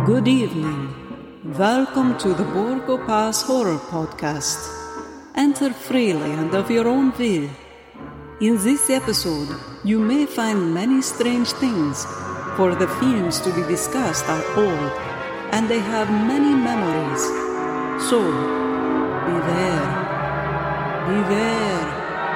Good evening. Welcome to the Borgo Pass Horror Podcast. Enter freely and of your own will. In this episode, you may find many strange things, for the films to be discussed are old, and they have many memories. So, beware. Beware.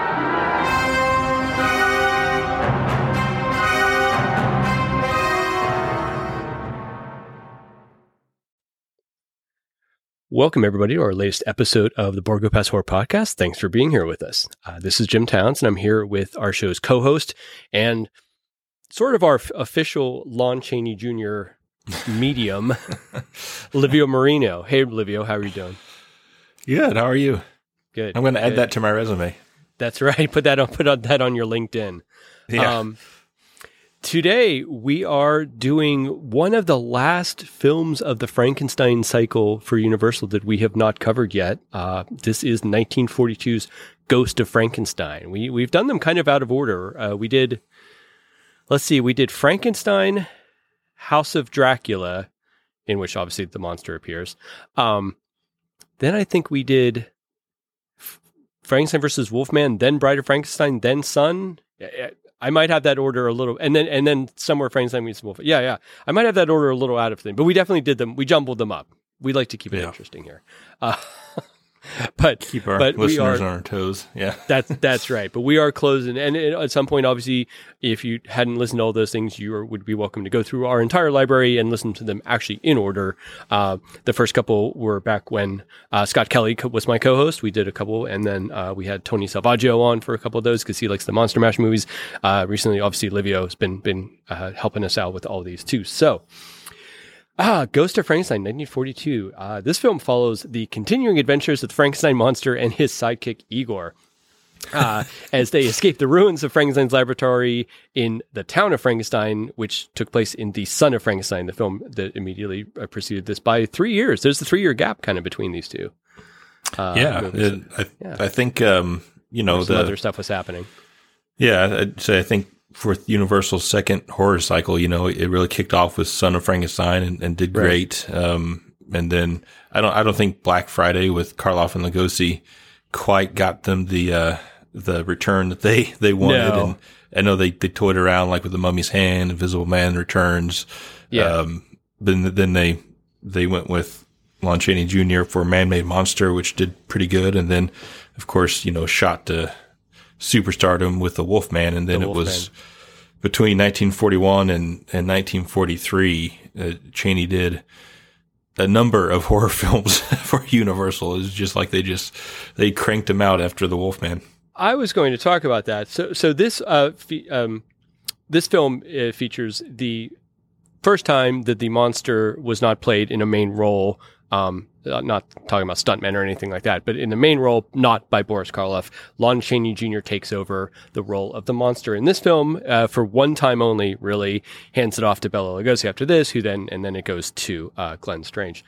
Welcome, everybody, to our latest episode of the Borgo Pass Horror Podcast. Thanks for being here with us. This is Jim Towns, and I'm here with our show's co-host and sort of our official Lon Chaney Jr. medium, Livio Marino. Hey, Livio, how are you doing? Good. How are you? Good. I'm going to add that to my resume. That's right. Put that on your LinkedIn. Yeah. Today, we are doing one of the last films of the Frankenstein cycle for Universal that we have not covered yet. This is 1942's Ghost of Frankenstein. We've done them kind of out of order. We did Frankenstein, House of Dracula, in which obviously the monster appears. Then I think we did Frankenstein versus Wolfman, then Bride of Frankenstein, then Son. I might have that order a little, and then somewhere Frankenstein meets Wolf. Yeah. I might have that order a little out of thing, but we definitely did them. We jumbled them up. We like to keep it interesting here, but keep our listeners on our toes. Yeah, that's right. But we are closing, and at some point, obviously, if you hadn't listened to all those things, you would be welcome to go through our entire library and listen to them actually in order. The first couple were back when Scott Kelly was my co-host. We did a couple, and then we had Tony Salvaggio on for a couple of those because he likes the Monster Mash movies. Recently, obviously, Livio has been helping us out with all of these too. So. Ghost of Frankenstein, 1942. This film follows the continuing adventures of the Frankenstein monster and his sidekick, Igor, as they escape the ruins of Frankenstein's laboratory in the town of Frankenstein, which took place in The Son of Frankenstein, the film that immediately preceded this by 3 years. There's a 3-year gap kind of between these two. I think, some other stuff was happening. Yeah, I'd say I think for Universal's second horror cycle, it really kicked off with Son of Frankenstein and did great. And then I don't think Black Friday with Karloff and Lugosi quite got them the return that they wanted. No. And I know they toyed around like with The Mummy's Hand, Invisible Man Returns. Yeah. Then they went with Lon Chaney Jr. for Man-Made Monster, which did pretty good. And then, of course, shot to superstardom with The Wolfman, and then it was between 1941 and 1943, Chaney did a number of horror films for Universal. It was just like they cranked them out after The Wolfman. I was going to talk about that. So this this film features the first time that the monster was not played in a main role. Not talking about stuntmen or anything like that, but in the main role, not by Boris Karloff. Lon Chaney Jr. takes over the role of the monster in this film for one time only. Really hands it off to Bela Lugosi after this, and then it goes to Glenn Strange.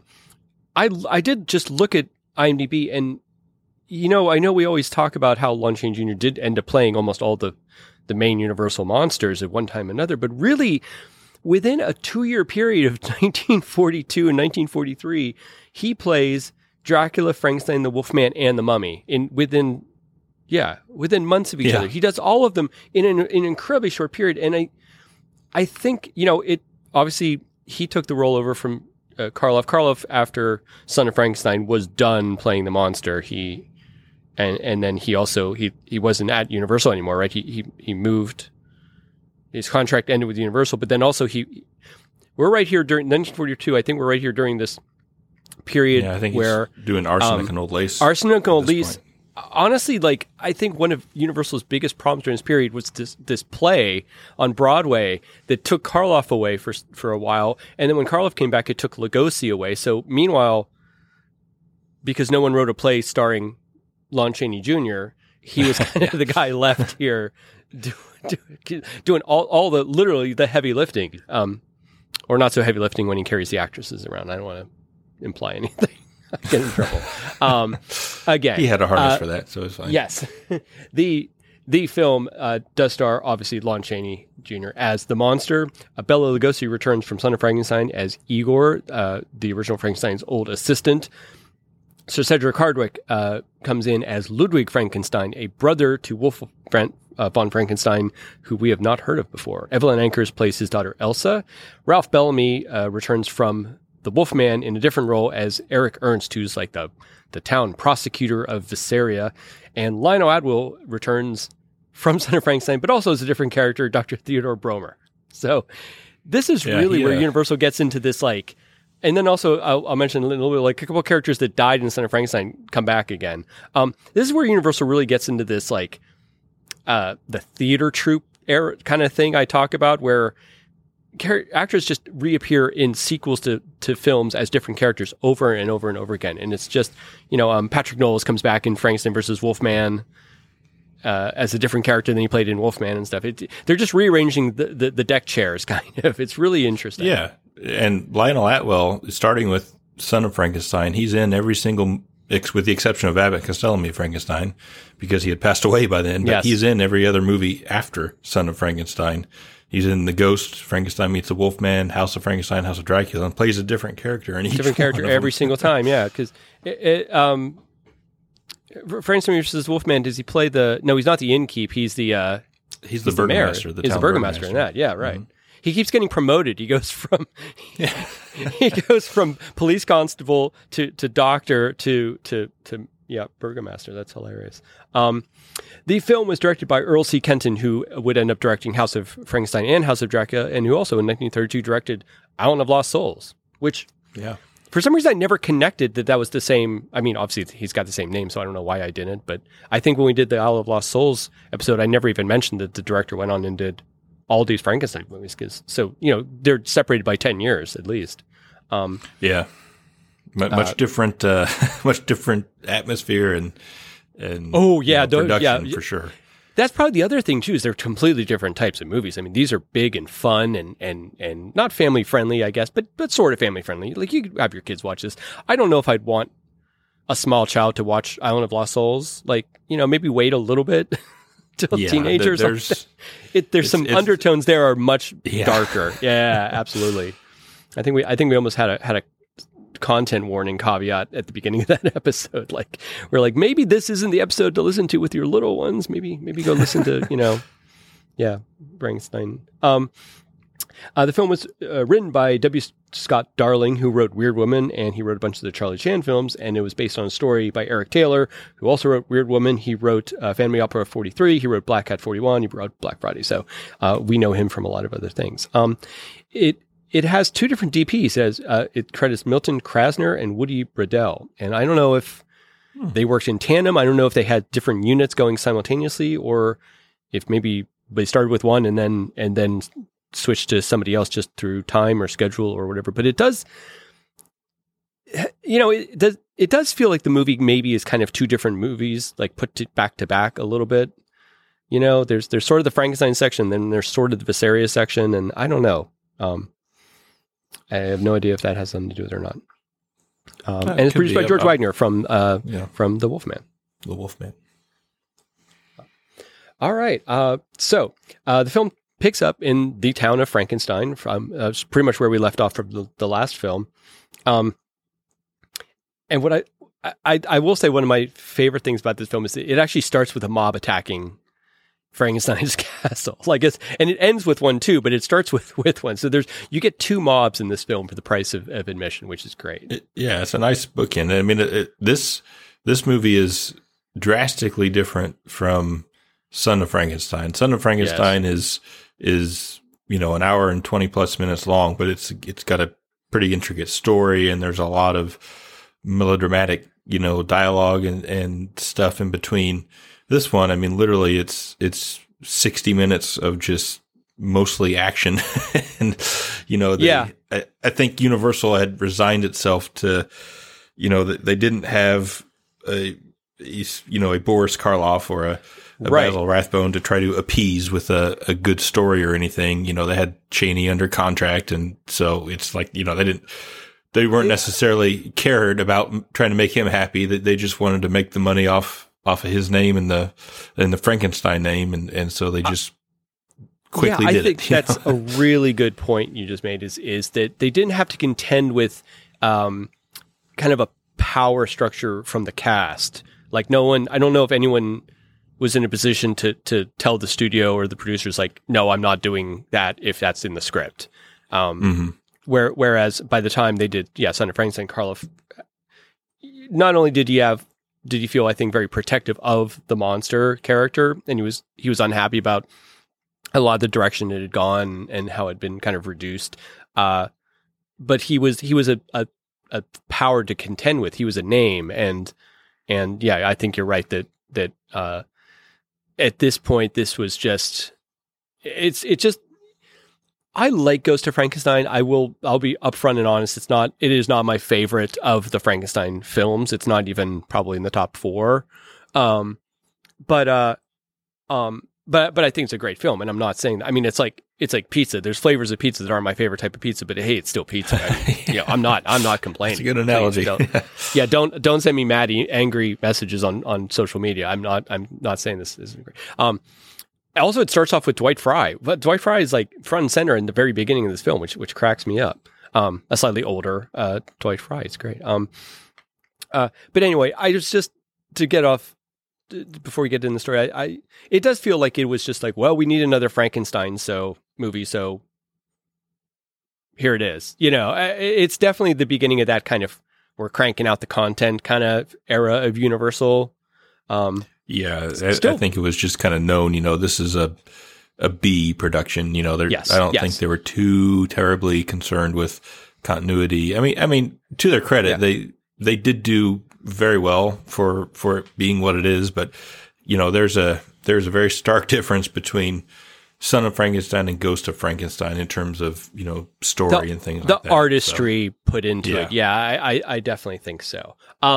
I did just look at IMDb, and I know we always talk about how Lon Chaney Jr. did end up playing almost all the main Universal monsters at one time or another, but really, within a 2-year period of 1942 and 1943, he plays Dracula, Frankenstein, the Wolfman, and the Mummy within months of each other. He does all of them in an incredibly short period, and I think it obviously he took the role over from Karloff. Karloff, after Son of Frankenstein, was done playing the monster. And then he also he wasn't at Universal anymore, right? He moved. His contract ended with Universal, but then also we're right here during 1942. I think we're right here during this period where he's doing Arsenic and Old Lace. Arsenic and Old Lace. Honestly, I think one of Universal's biggest problems during this period was this play on Broadway that took Karloff away for a while, and then when Karloff came back, it took Lugosi away. So meanwhile, because no one wrote a play starring Lon Chaney Jr., he was kind of the guy left here doing all the literally the heavy lifting, or not so heavy lifting when he carries the actresses around. I don't want to imply anything. I get in trouble. Again, he had a harness for that, so it's fine. Yes, the the film does star, obviously, Lon Chaney Jr. as the monster. Bela Lugosi returns from Son of Frankenstein as Igor, the original Frankenstein's old assistant. Sir Cedric Hardwicke comes in as Ludwig Frankenstein, a brother to Wolfgang von Frankenstein, who we have not heard of before. Evelyn Ankers plays his daughter Elsa. Ralph Bellamy returns from the Wolfman in a different role as Eric Ernst, who's like the town prosecutor of Visseria. And Lionel Atwill returns from Son of Frankenstein, but also as a different character, Dr. Theodore Bromer. So this is really where Universal gets into this, like, and then also I'll mention a little bit, like, a couple of characters that died in Son of Frankenstein come back again. This is where Universal really gets into this, like, the theater troupe era kind of thing I talk about, where actors just reappear in sequels to films as different characters over and over and over again. And it's just, Patrick Knowles comes back in Frankenstein versus Wolfman as a different character than he played in Wolfman and stuff. They're just rearranging the deck chairs, kind of. It's really interesting. Yeah. And Lionel Atwill, starting with Son of Frankenstein, he's in every single, with the exception of Abbott Costello Frankenstein, because he had passed away by then. But he's in every other movie after Son of Frankenstein. He's in The Ghost, Frankenstein Meets the Wolfman, House of Frankenstein, House of Dracula, and plays a different character in each different character every single time. Yeah, because Frankenstein versus Wolfman. Does he play the? No, he's not the innkeep. He's the burgomaster. He's the burgomaster in that. Yeah, right. Mm-hmm. He keeps getting promoted. He goes from police constable to doctor to burgomaster. That's hilarious. The film was directed by Earl C. Kenton, who would end up directing House of Frankenstein and House of Dracula, and who also in 1932 directed Island of Lost Souls, which for some reason I never connected that was the same. I mean, obviously he's got the same name, so I don't know why I didn't, but I think when we did the Isle of Lost Souls episode, I never even mentioned that the director went on and did all these Frankenstein movies, because they're separated by 10 years at least. Much different atmosphere and production for sure. That's probably the other thing too, is they're completely different types of movies. I mean, these are big and fun and not family friendly, I guess, but sort of family friendly. Like, you could have your kids watch this. I don't know if I'd want a small child to watch Island of Lost Souls. Like, maybe wait a little bit till teenagers. There's some undertones there are much darker. Yeah, absolutely. I think we almost had a content warning caveat at the beginning of that episode. Like, we're like, maybe this isn't the episode to listen to with your little ones. Maybe go listen to Frankenstein. The film was written by W. Scott Darling, who wrote Weird Woman, and he wrote a bunch of the Charlie Chan films, and it was based on a story by Eric Taylor, who also wrote Weird Woman. He wrote Phantom of the Opera 43, he wrote Black Cat 41, he wrote Black Friday, so we know him from a lot of other things. It has two different DPs. It credits Milton Krasner and Woody Bradell, and I don't know if they worked in tandem. I don't know if they had different units going simultaneously, or if maybe they started with one and then switch to somebody else just through time or schedule or whatever. But it does, it does feel like the movie maybe is kind of two different movies, like put back to back a little bit. There's sort of the Frankenstein section, then there's sort of the Visseria section, and I don't know. I have no idea if that has something to do with it or not. And it's produced by George Widener from The Wolfman. The Wolfman. All right. So the film picks up in the town of Frankenstein, from pretty much where we left off from the last film. And what I will say, one of my favorite things about this film is it actually starts with a mob attacking Frankenstein's castle. And it ends with one too, but it starts with one. So you get two mobs in this film for the price of admission, which is great. It's a nice bookend. I mean, this movie is drastically different from Son of Frankenstein. Son of Frankenstein is an hour and 20 plus minutes long, but it's got a pretty intricate story, and there's a lot of melodramatic, dialogue and stuff in between. This one, I mean, literally it's 60 minutes of just mostly action. And, I think Universal had resigned itself to, they didn't have a Boris Karloff or a Basil Rathbone to try to appease with a good story or anything. They had Chaney under contract, and so it's like, they weren't necessarily cared about trying to make him happy. That they just wanted to make the money off off of his name and the Frankenstein name, and so they just quickly did it. I think that's a really good point you just made. Is that they didn't have to contend with kind of a power structure from the cast. Like no one, I don't know if anyone was in a position to tell the studio or the producers like, no, I'm not doing that if that's in the script. Whereas by the time they did, Son of Frankenstein, Karloff, not only did he feel, I think, very protective of the monster character, and he was unhappy about a lot of the direction it had gone and how it had been kind of reduced. But he was a power to contend with. He was a name, and I think you're right that at this point this was just it's just. I like Ghost of Frankenstein. I'll be upfront and honest. It is not my favorite of the Frankenstein films. It's not even probably in the top 4. But I think it's a great film, and I'm not saying that. I mean, it's like pizza. There's flavors of pizza that aren't my favorite type of pizza, but hey, it's still pizza. I mean, I'm not complaining. That's a good analogy. Don't send me mad, angry messages on social media. I'm not saying this isn't great. Also, it starts off with Dwight Frye. But Dwight Frye is like front and center in the very beginning of this film, which cracks me up. A slightly older Dwight Frye. It's great. But anyway, I just to get off before we get into the story, it does feel like it was just like, well, we need another Frankenstein movie, so here it is. It's definitely the beginning of that kind of we're cranking out the content kind of era of Universal. I think it was just kind of known, this is a B production, I don't think they were too terribly concerned with continuity. I mean, to their credit, they did do very well for it being what it is, but there's a very stark difference between Son of Frankenstein and Ghost of Frankenstein in terms of, story and things like that. The artistry put into it. Yeah, I definitely think so.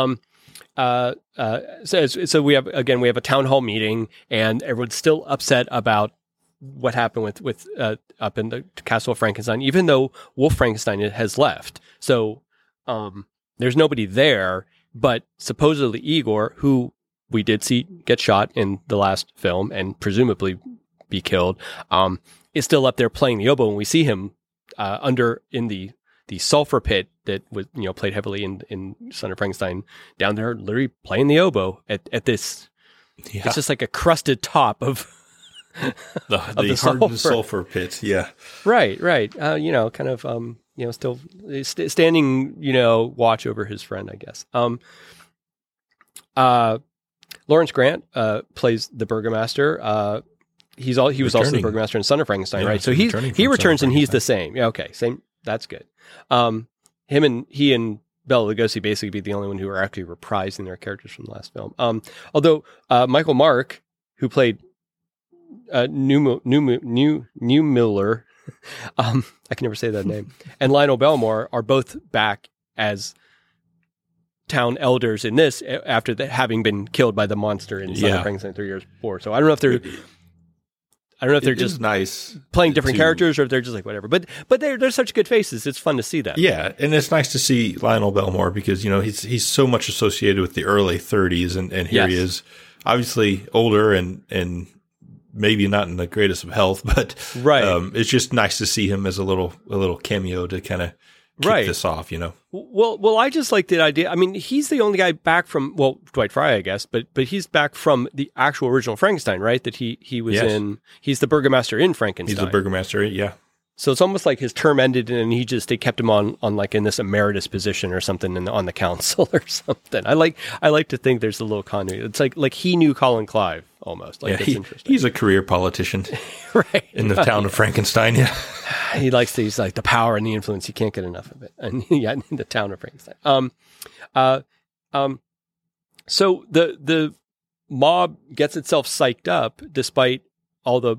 So we have a town hall meeting, and everyone's still upset about what happened with up in the Castle of Frankenstein, even though Wolf Frankenstein has left. So there's nobody there, but supposedly Igor, who we did see get shot in the last film and presumably be killed, is still up there playing the oboe, and we see him in the sulfur pit that was, played heavily in Son of Frankenstein, down there literally playing the oboe at this. Yeah. It's just like a crusted top of the hardened sulfur pit. Yeah. Right. Kind of, still standing, watch over his friend, I guess. Lawrence Grant plays the Burgomaster. He was also the Burgomaster in Son of Frankenstein, right? So he returns and he's the same. Yeah, okay, same. That's good. He and Bela Lugosi basically be the only one who are actually reprising their characters from the last film. Although Michael Mark, who played New Miller, I can never say that name, and Lionel Belmore are both back as town elders in this after having been killed by the monster in Son of Frankenstein 3 years before. So I don't know if they're just nice playing different characters, or if they're just like whatever. But they're such good faces. It's fun to see that. Yeah, and it's nice to see Lionel Belmore because he's so much associated with the early 30s, and here he is, obviously older and maybe not in the greatest of health, but it's just nice to see him as a little cameo to kind of kick this off, Well, I just like the idea. I mean, he's the only guy back from, Dwight Frye, I guess, but he's back from the actual original Frankenstein, right? That he was in. He's the Burgomaster in Frankenstein. He's the Burgomaster, yeah. So it's almost like his term ended, and they kept him on like in this emeritus position or something on the council or something. I like to think there's a little continuity. It's like he knew Colin Clive almost. Like, that's interesting. He's a career politician, right? In the town of Frankenstein, yeah. He likes these like the power and the influence. You can't get enough of it. And in the town of Frankenstein. So the mob gets itself psyched up despite all the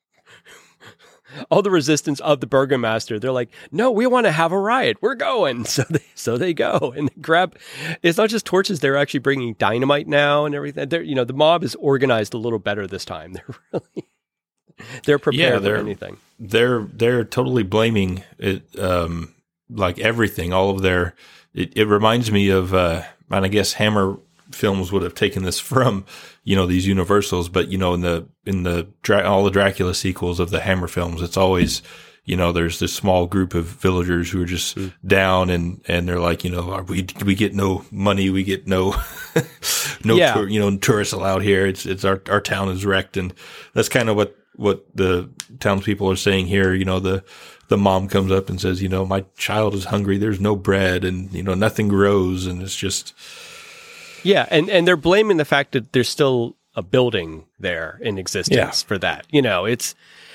resistance of the Burgomaster. They're like, no, we want to have a riot. We're going. So they go and they grab. It's not just torches. They're actually bringing dynamite now and everything. The mob is organized a little better this time. They're prepared for anything. They're totally blaming it, like everything. All of their. It reminds me of, and I guess Hammer films would have taken this from, these Universals, but in all the Dracula sequels of the Hammer films, it's always, there's this small group of villagers who are just down and they're like, we get no money, we get no tourists allowed here. It's our town is wrecked, and that's kind of what the townspeople are saying here. The mom comes up and says, my child is hungry. There's no bread, and nothing grows, and it's just. Yeah, and they're blaming the fact that there's still a building there in existence for that. If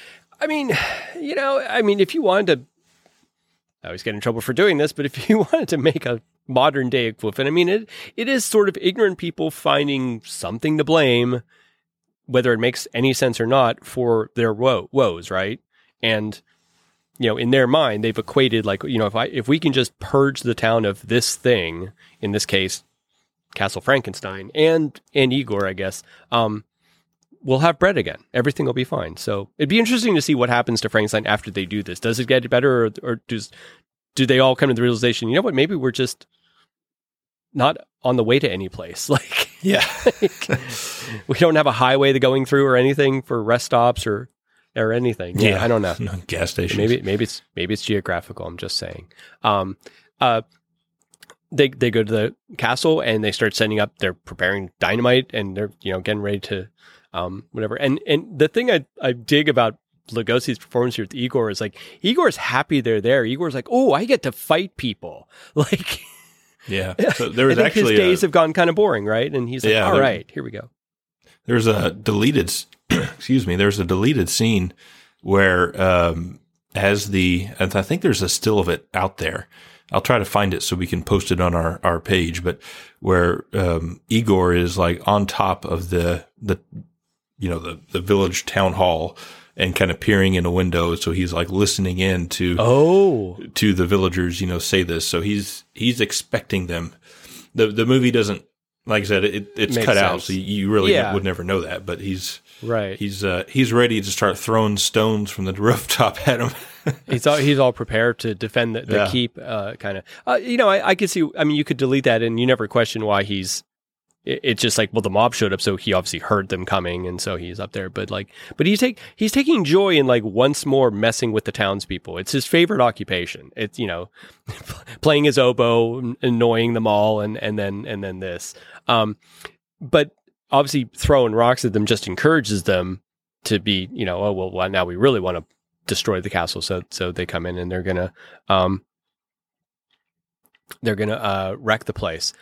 you wanted to, I always get in trouble for doing this, but if you wanted to make a modern day equivalent, it is sort of ignorant people finding something to blame, whether it makes any sense or not, for their woes, right? And in their mind, they've equated if we can just purge the town of this thing, in this case, Castle Frankenstein and Igor, I guess, we'll have bread again. Everything will be fine. So it'd be interesting to see what happens to Frankenstein after they do this. Does it get better, or do they all come to the realization, maybe we're just not on the way to any place? We don't have a highway going through or anything for rest stops or anything. I don't know. No gas stations. Maybe it's geographical. I'm just saying. They go to the castle and they start setting up. They're preparing dynamite and they're getting ready to whatever. And the thing I dig about Lugosi's performance here with Igor is Igor's happy they're there. Igor's like, oh, I get to fight people. Yeah. So there was actually his days have gone kind of boring, right? And he's like, all right, here we go. There's a deleted scene where I think there's a still of it out there. I'll try to find it so we can post it on our page, but where Igor is on top of the village town hall and kind of peering in a window, so he's listening in to the villagers, say this. So he's expecting them. The movie doesn't, like I said, it's cut out, so you really would never know that. But he's ready to start throwing stones from the rooftop at him. He's all prepared to defend the keep, kind of. I could see. I mean, you could delete that, and you never question why he's. It's just the mob showed up, so he obviously heard them coming, and so he's up there. But he's taking joy in once more messing with the townspeople. It's his favorite occupation. It's playing his oboe, annoying them all, and then this. But obviously throwing rocks at them just encourages them to be now we really want to destroy the castle. So they come in and they're gonna wreck the place.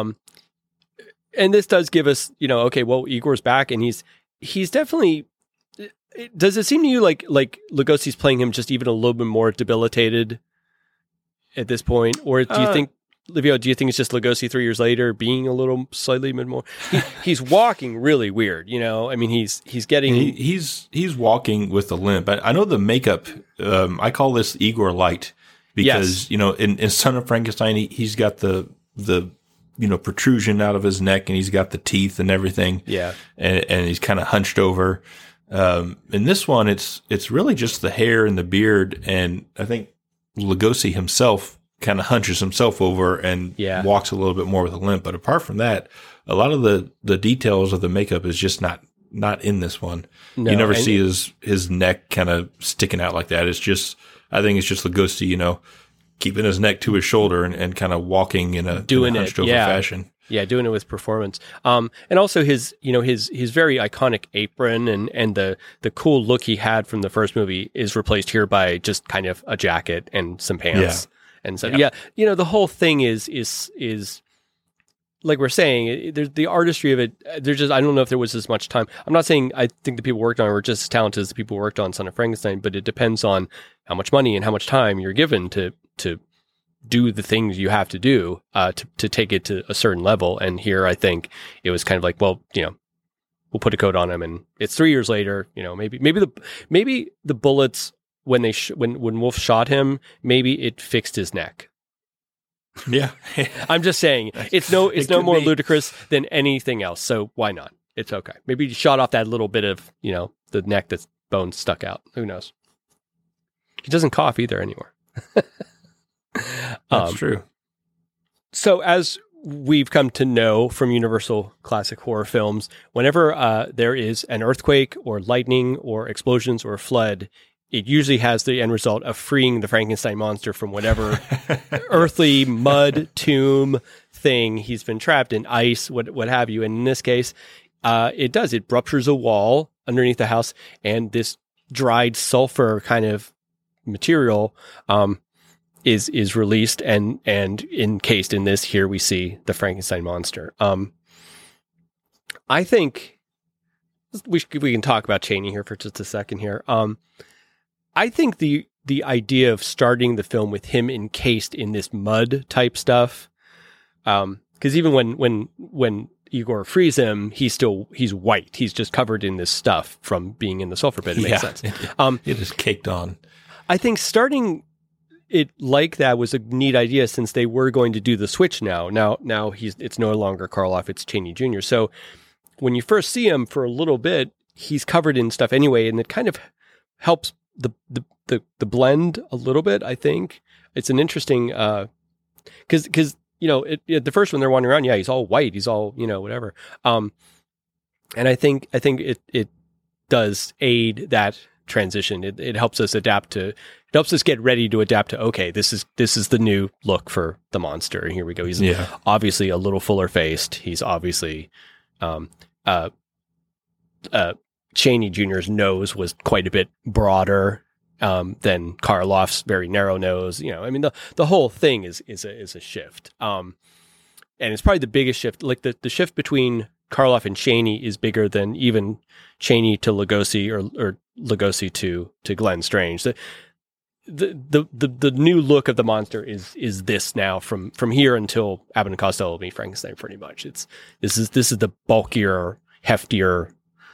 And this does give us, Igor's back, and he's definitely. Does it seem to you like Lugosi's playing him just even a little bit more debilitated at this point, or do you think, Livio? Do you think it's just Lugosi 3 years later being a little slightly more? He's walking really weird, I mean, he's getting he's walking with a limp. I know the makeup. I call this Igor Light because in Son of Frankenstein he's got the protrusion out of his neck, and he's got the teeth and everything. Yeah. And he's kind of hunched over. In this one, it's really just the hair and the beard. And I think Lugosi himself kind of hunches himself over and walks a little bit more with a limp. But apart from that, a lot of the details of the makeup is just not in this one. No, you never see his neck kind of sticking out like that. I think it's just Lugosi, keeping his neck to his shoulder and kind of walking in a hunched over fashion. Yeah, doing it with performance. And also his very iconic apron and the cool look he had from the first movie is replaced here by just kind of a jacket and some pants. Yeah. And so the whole thing is like we're saying, there's the artistry of it. There's just, I don't know if there was as much time. I'm not saying I think the people who worked on it were just as talented as the people who worked on Son of Frankenstein, but it depends on how much money and how much time you're given to do the things you have to do to take it to a certain level. And here, I think it was kind of we'll put a coat on him, and it's 3 years later. Maybe the bullets when when Wolf shot him, maybe it fixed his neck. Yeah, I'm just saying it's no more ludicrous than anything else. So why not? It's okay. Maybe you shot off that little bit of the neck that's bone stuck out. Who knows? He doesn't cough either anymore. That's true. So as we've come to know from Universal classic horror films, whenever there is an earthquake or lightning or explosions or a flood, it usually has the end result of freeing the Frankenstein monster from whatever earthly mud tomb thing he's been trapped in, ice, what have you. And in this case, it does. It ruptures a wall underneath the house, and this dried sulfur kind of material is released and encased in this. Here we see the Frankenstein monster. I think we can talk about Chaney here for just a second here. I think the idea of starting the film with him encased in this mud type stuff, because even when Igor frees him, he's white. He's just covered in this stuff from being in the sulfur pit. It makes sense. It is caked on. I think starting it like that was a neat idea, since they were going to do the switch now. Now it's no longer Karloff, it's Chaney Jr. So when you first see him for a little bit, he's covered in stuff anyway, and it kind of helps the blend a little bit. I think it's an interesting because the first one they're wandering around, he's all white, he's all whatever. And I think it does aid that transition. It helps us get ready to adapt to, okay, this is the new look for the monster, and here we go. He's obviously a little fuller faced. He's obviously Chaney Jr.'s nose was quite a bit broader than Karloff's very narrow nose. The whole thing is a shift. And it's probably the biggest shift. Like the shift between Karloff and Chaney is bigger than even Chaney to Lugosi or Lugosi to Glenn Strange. The new look of the monster is this now from here until Abbott and Costello meet Frankenstein. Pretty much, this is the bulkier, heftier,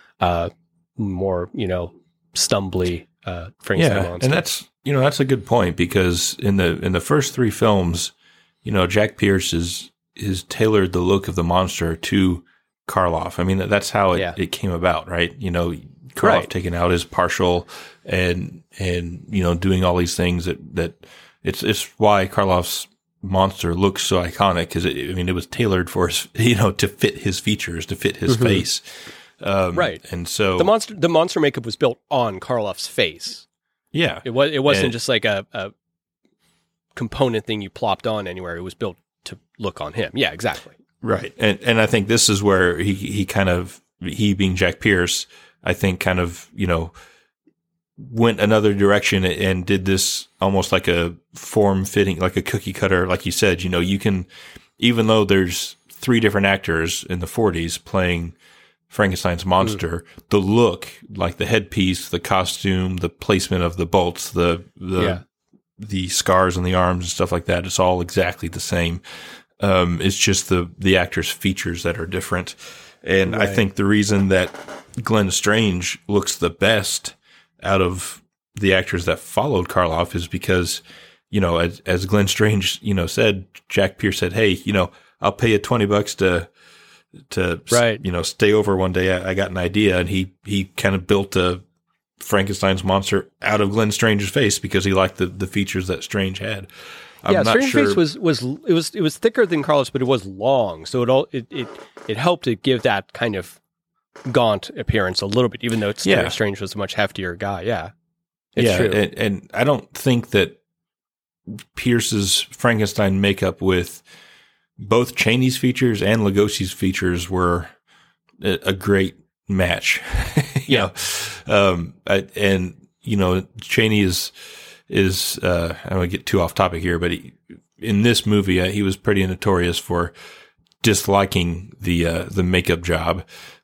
more stumbly Frankenstein monster. And that's a good point, because in the first three films, Jack Pierce is tailored the look of the monster to Karloff. I mean, that's how it came about, right? Karloff taking out his partial and doing all these things that it's why Karloff's monster looks so iconic, because it was tailored for his, to fit his features, to fit his face. Right. And so the monster makeup was built on Karloff's face. Yeah. It wasn't just like a component thing you plopped on anywhere. It was built to look on him. Yeah, exactly. Right. And I think this is where he being Jack Pierce, I think kind of, went another direction and did this almost like a form fitting, like a cookie cutter. Like you said, you can, even though there's three different actors in the 40s playing Frankenstein's monster, the look, like the headpiece, the costume, the placement of the bolts, the scars on the arms and stuff like that, it's all exactly the same. It's just the actor's features that are different. And I think the reason that Glenn Strange looks the best out of the actors that followed Karloff is because, as Glenn Strange, said, Jack Pierce said, hey, I'll pay you $20 to stay over one day. I got an idea. And he kind of built a Frankenstein's monster out of Glenn Strange's face because he liked the features that Strange had. Strange's face was thicker than Karloff's, but it was long. So it helped to give that kind of gaunt appearance a little bit, even though Strange was a much heftier guy. Yeah. It's true. And I don't think that Pierce's Frankenstein makeup with both Chaney's features and Lugosi's features were a great match. Chaney is I don't want to get too off topic here, but in this movie, he was pretty notorious for disliking the makeup job.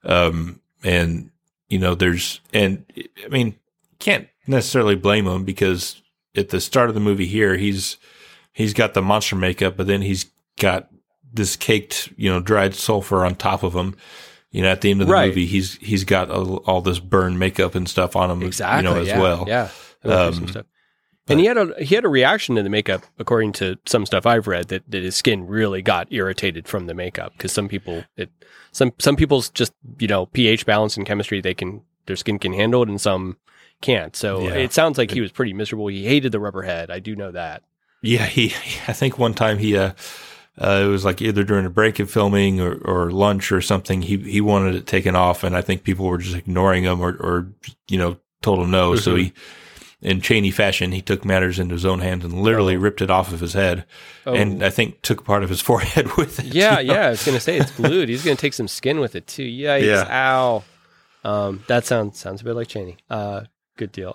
Can't necessarily blame him, because at the start of the movie here, he's got the monster makeup, but then he's got this caked, dried sulfur on top of him. At the end of the movie, he's got all this burned makeup and stuff on him, as well. Yeah. Some stuff. And he had a reaction to the makeup, according to some stuff I've read, that his skin really got irritated from the makeup, because some people's just pH balance and chemistry, their skin can handle it, and some can't. So it sounds like he was pretty miserable. He hated the rubber head. I do know that. Yeah, I think one time he it was like either during a break of filming or lunch or something. He wanted it taken off, and I think people were just ignoring him or told him no. Mm-hmm. So he, in Chaney fashion, he took matters into his own hands and literally ripped it off of his head, and I think took part of his forehead with it. Yeah, I was going to say it's glued. He's going to take some skin with it too. Yikes! Yeah. Ow. That sounds a bit like Chaney. Good deal.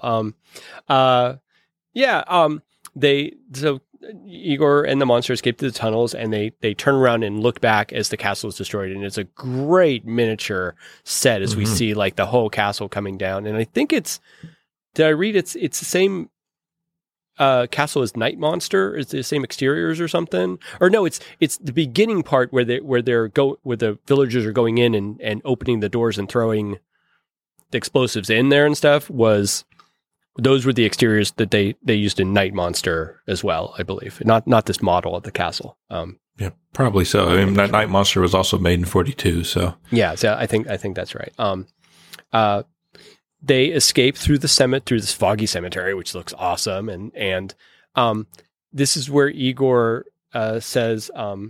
So Igor and the monster escape to the tunnels, and they turn around and look back as the castle is destroyed, and it's a great miniature set as we see like the whole castle coming down. And I think did I read it's the same castle as Night Monster? Is the same exteriors or something? Or no, it's the beginning part where the villagers are going in and opening the doors and throwing the explosives in there and stuff. Those were the exteriors that they used in Night Monster as well, I believe. Not this model of the castle. Yeah, probably so. I mean, that Night Monster was also made in 42. So yeah, so I think that's right. They escape through this foggy cemetery, which looks awesome, and this is where Igor says,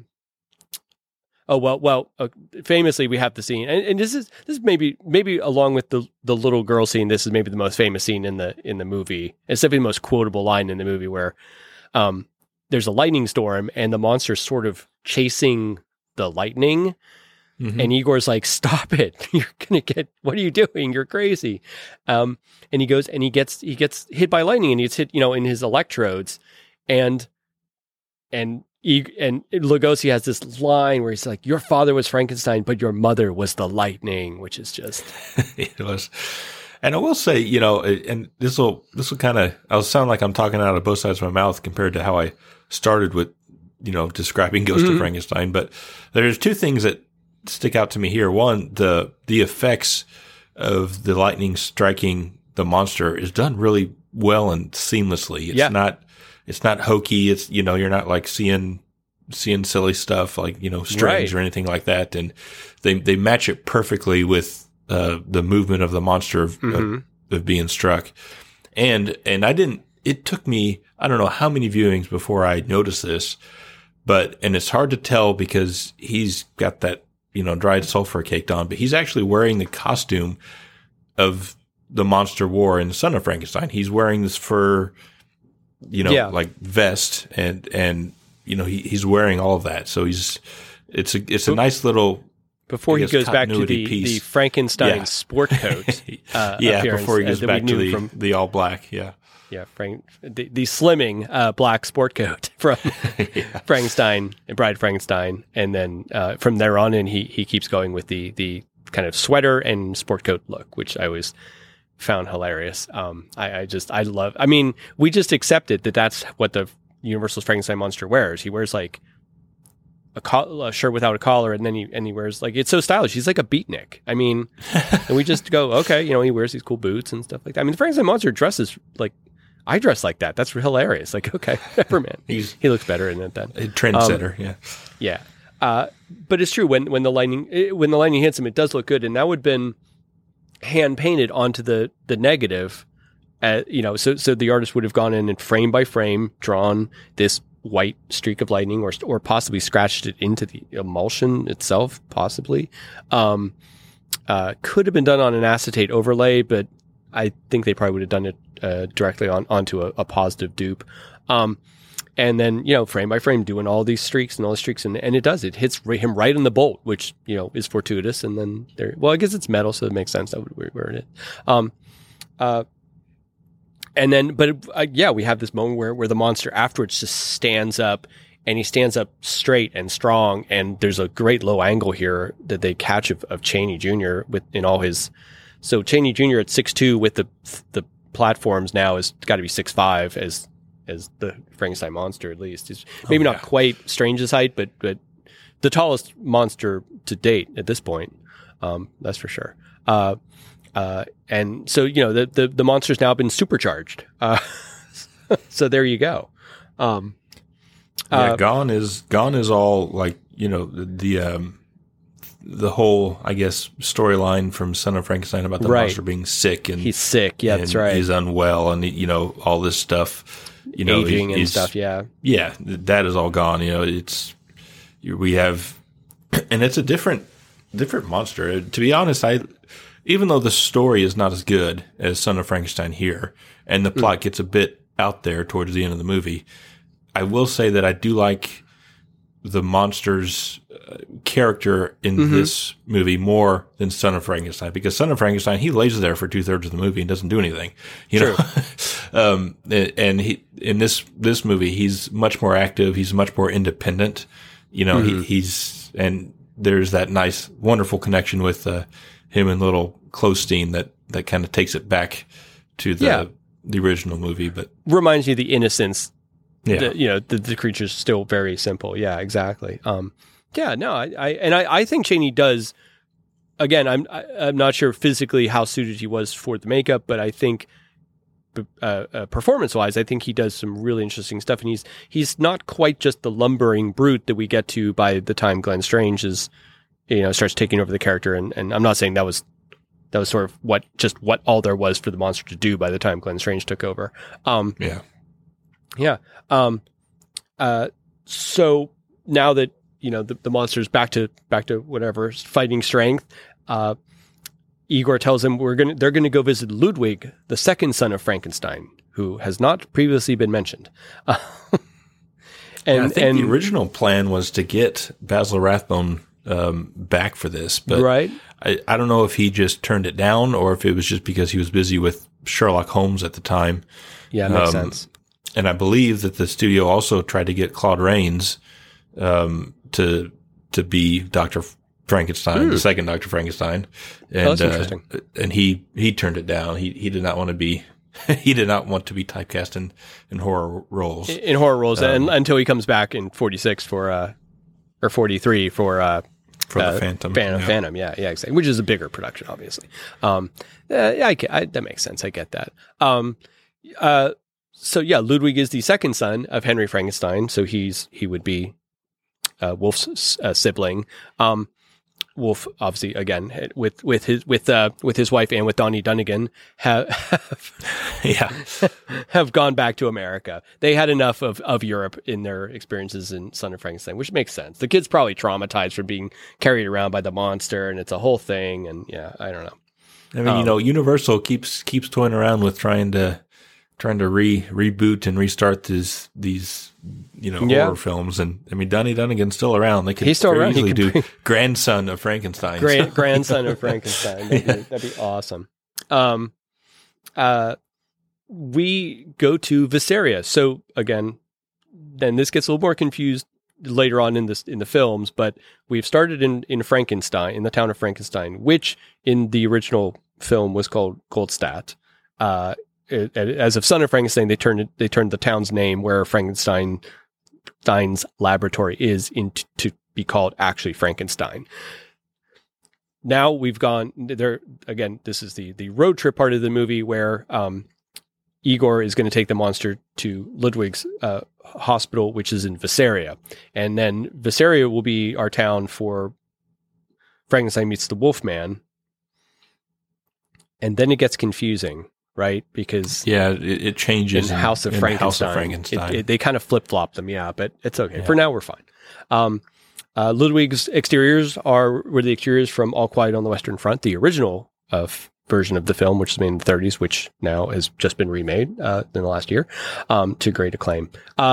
famously we have the scene, and this is maybe along with the little girl scene, this is maybe the most famous scene in the movie. It's definitely the most quotable line in the movie, where there's a lightning storm and the monster's sort of chasing the lightning. Mm-hmm. And Igor's like, "Stop it! You're gonna get. What are you doing? You're crazy!" And he goes and he gets hit by lightning, and he gets hit, in his electrodes, and Lugosi has this line where he's like, "Your father was Frankenstein, but your mother was the lightning," which is just it was. And I will say, and this will kind of, I'll sound like I'm talking out of both sides of my mouth compared to how I started with, describing Ghost of Frankenstein. But there's two things that stick out to me here. One, the effects of the lightning striking the monster is done really well and seamlessly. It's not hokey. It's, you're not like seeing silly stuff like, strings or anything like that. And they match it perfectly with the movement of the monster of being struck. And it took me, I don't know how many viewings before I noticed this, and it's hard to tell because he's got that, dried sulfur caked on, but he's actually wearing the costume of the monster wore in Son of Frankenstein. He's wearing this fur, like vest and he's wearing all of that. So it's a nice little, before he goes back to the Frankenstein sport coat. Before he goes back to the all black. Yeah. Yeah, the slimming black sport coat from Frankenstein and Bride Frankenstein, and then from there on in, he keeps going with the kind of sweater and sport coat look, which I always found hilarious. I love. I mean, we just accepted that that's what the Universal's Frankenstein monster wears. He wears like a shirt without a collar, and then he wears like, it's so stylish. He's like a beatnik. I mean, and we just go, okay, he wears these cool boots and stuff like that. I mean, the Frankenstein monster dresses like. I dress like that. That's hilarious. Like, okay, whatever, man. He looks better in it then. A trendsetter, yeah. But it's true when the lightning hits him, it does look good, and that would have been hand painted onto the negative. So the artist would have gone in and frame by frame drawn this white streak of lightning, or possibly scratched it into the emulsion itself. Possibly, could have been done on an acetate overlay, but I think they probably would have done it directly onto a positive dupe. And then, frame by frame, doing all these streaks, and it does. It hits him right in the bolt, which, is fortuitous. And then I guess it's metal, so it makes sense that would where it is. And then, we have this moment where the monster afterwards just stands up, and he stands up straight and strong. And there's a great low angle here that they catch of Chaney Jr. in all his. So Chaney Jr. at 6'2" with the platforms now has got to be 6'5" as the Frankenstein monster, at least. He's maybe not quite Strange's height, but the tallest monster to date at this point. That's for sure. And so, the monster's now been supercharged. So there you go. Gone is all like, the whole, I guess, storyline from Son of Frankenstein about the monster being sick, and he's sick. Yeah, that's right. He's unwell, and all this stuff, aging and stuff. Yeah, that is all gone. It's we have, and it's a different monster. To be honest, even though the story is not as good as Son of Frankenstein here, and the plot gets a bit out there towards the end of the movie, I will say that I do like the monster's character in this movie more than Son of Frankenstein, because Son of Frankenstein, he lays there for 2/3 of the movie and doesn't do anything, you know. And he, in this movie, he's much more active. He's much more independent. You know, he's, and there's that nice, wonderful connection with him and little Clostein that kind of takes it back to the original movie, but reminds you of the innocence. Yeah. The creature's still very simple. Yeah, exactly. I think Chaney does. Again, I'm not sure physically how suited he was for the makeup, but I think performance-wise, I think he does some really interesting stuff, and he's not quite just the lumbering brute that we get to by the time Glenn Strange is, starts taking over the character. And I'm not saying that was sort of what all there was for the monster to do by the time Glenn Strange took over. So now that, the monster's back to whatever fighting strength, Igor tells him they're going to go visit Ludwig, the second son of Frankenstein, who has not previously been mentioned. I think the original plan was to get Basil Rathbone back for this, but right. I don't know if he just turned it down or if it was just because he was busy with Sherlock Holmes at the time. Yeah, it makes sense. And I believe that the studio also tried to get Claude Rains to be Dr. Frankenstein, the second Dr. Frankenstein. And, that's interesting. And he turned it down. He did not want to be he did not want to be typecast in horror roles. In horror roles, and until he comes back in 46 or 43 for the Phantom. Phantom, yeah, exactly. Which is a bigger production, obviously. That makes sense. I get that. So Ludwig is the second son of Henry Frankenstein. So he would be Wolf's sibling. Wolf, obviously, again with his wife and with Donnie Dunnigan have gone back to America. They had enough of Europe in their experiences in Son of Frankenstein, which makes sense. The kid's probably traumatized from being carried around by the monster, and it's a whole thing. And I don't know. I mean, Universal keeps toying around with trying to reboot and restart these horror films, and I mean Donnie Dunnigan's still around. He's still around. He could do grandson of Frankenstein. Grandson of Frankenstein. That'd be awesome. We go to Visceria. So again, then this gets a little more confused later on in the films, but we've started in Frankenstein, in the town of Frankenstein, which in the original film was called Goldstadt. As of Son of Frankenstein, they turned the town's name where Frankenstein's laboratory is to be called actually Frankenstein. Now we've gone there again. This is the road trip part of the movie where Igor is going to take the monster to Ludwig's hospital, which is in Visceria, and then Visceria will be our town for Frankenstein meets the Wolfman, and then it gets confusing. Right, because it changes in House of Frankenstein. They kind of flip flop them, but it's okay. Yeah. For now, we're fine. Ludwig's exteriors were the exteriors from All Quiet on the Western Front, the original version of the film, which was made in the 30s, which now has just been remade in the last year to great acclaim.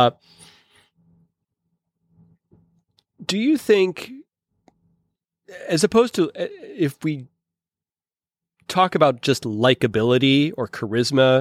Do you think, as opposed to if we talk about just likability or charisma,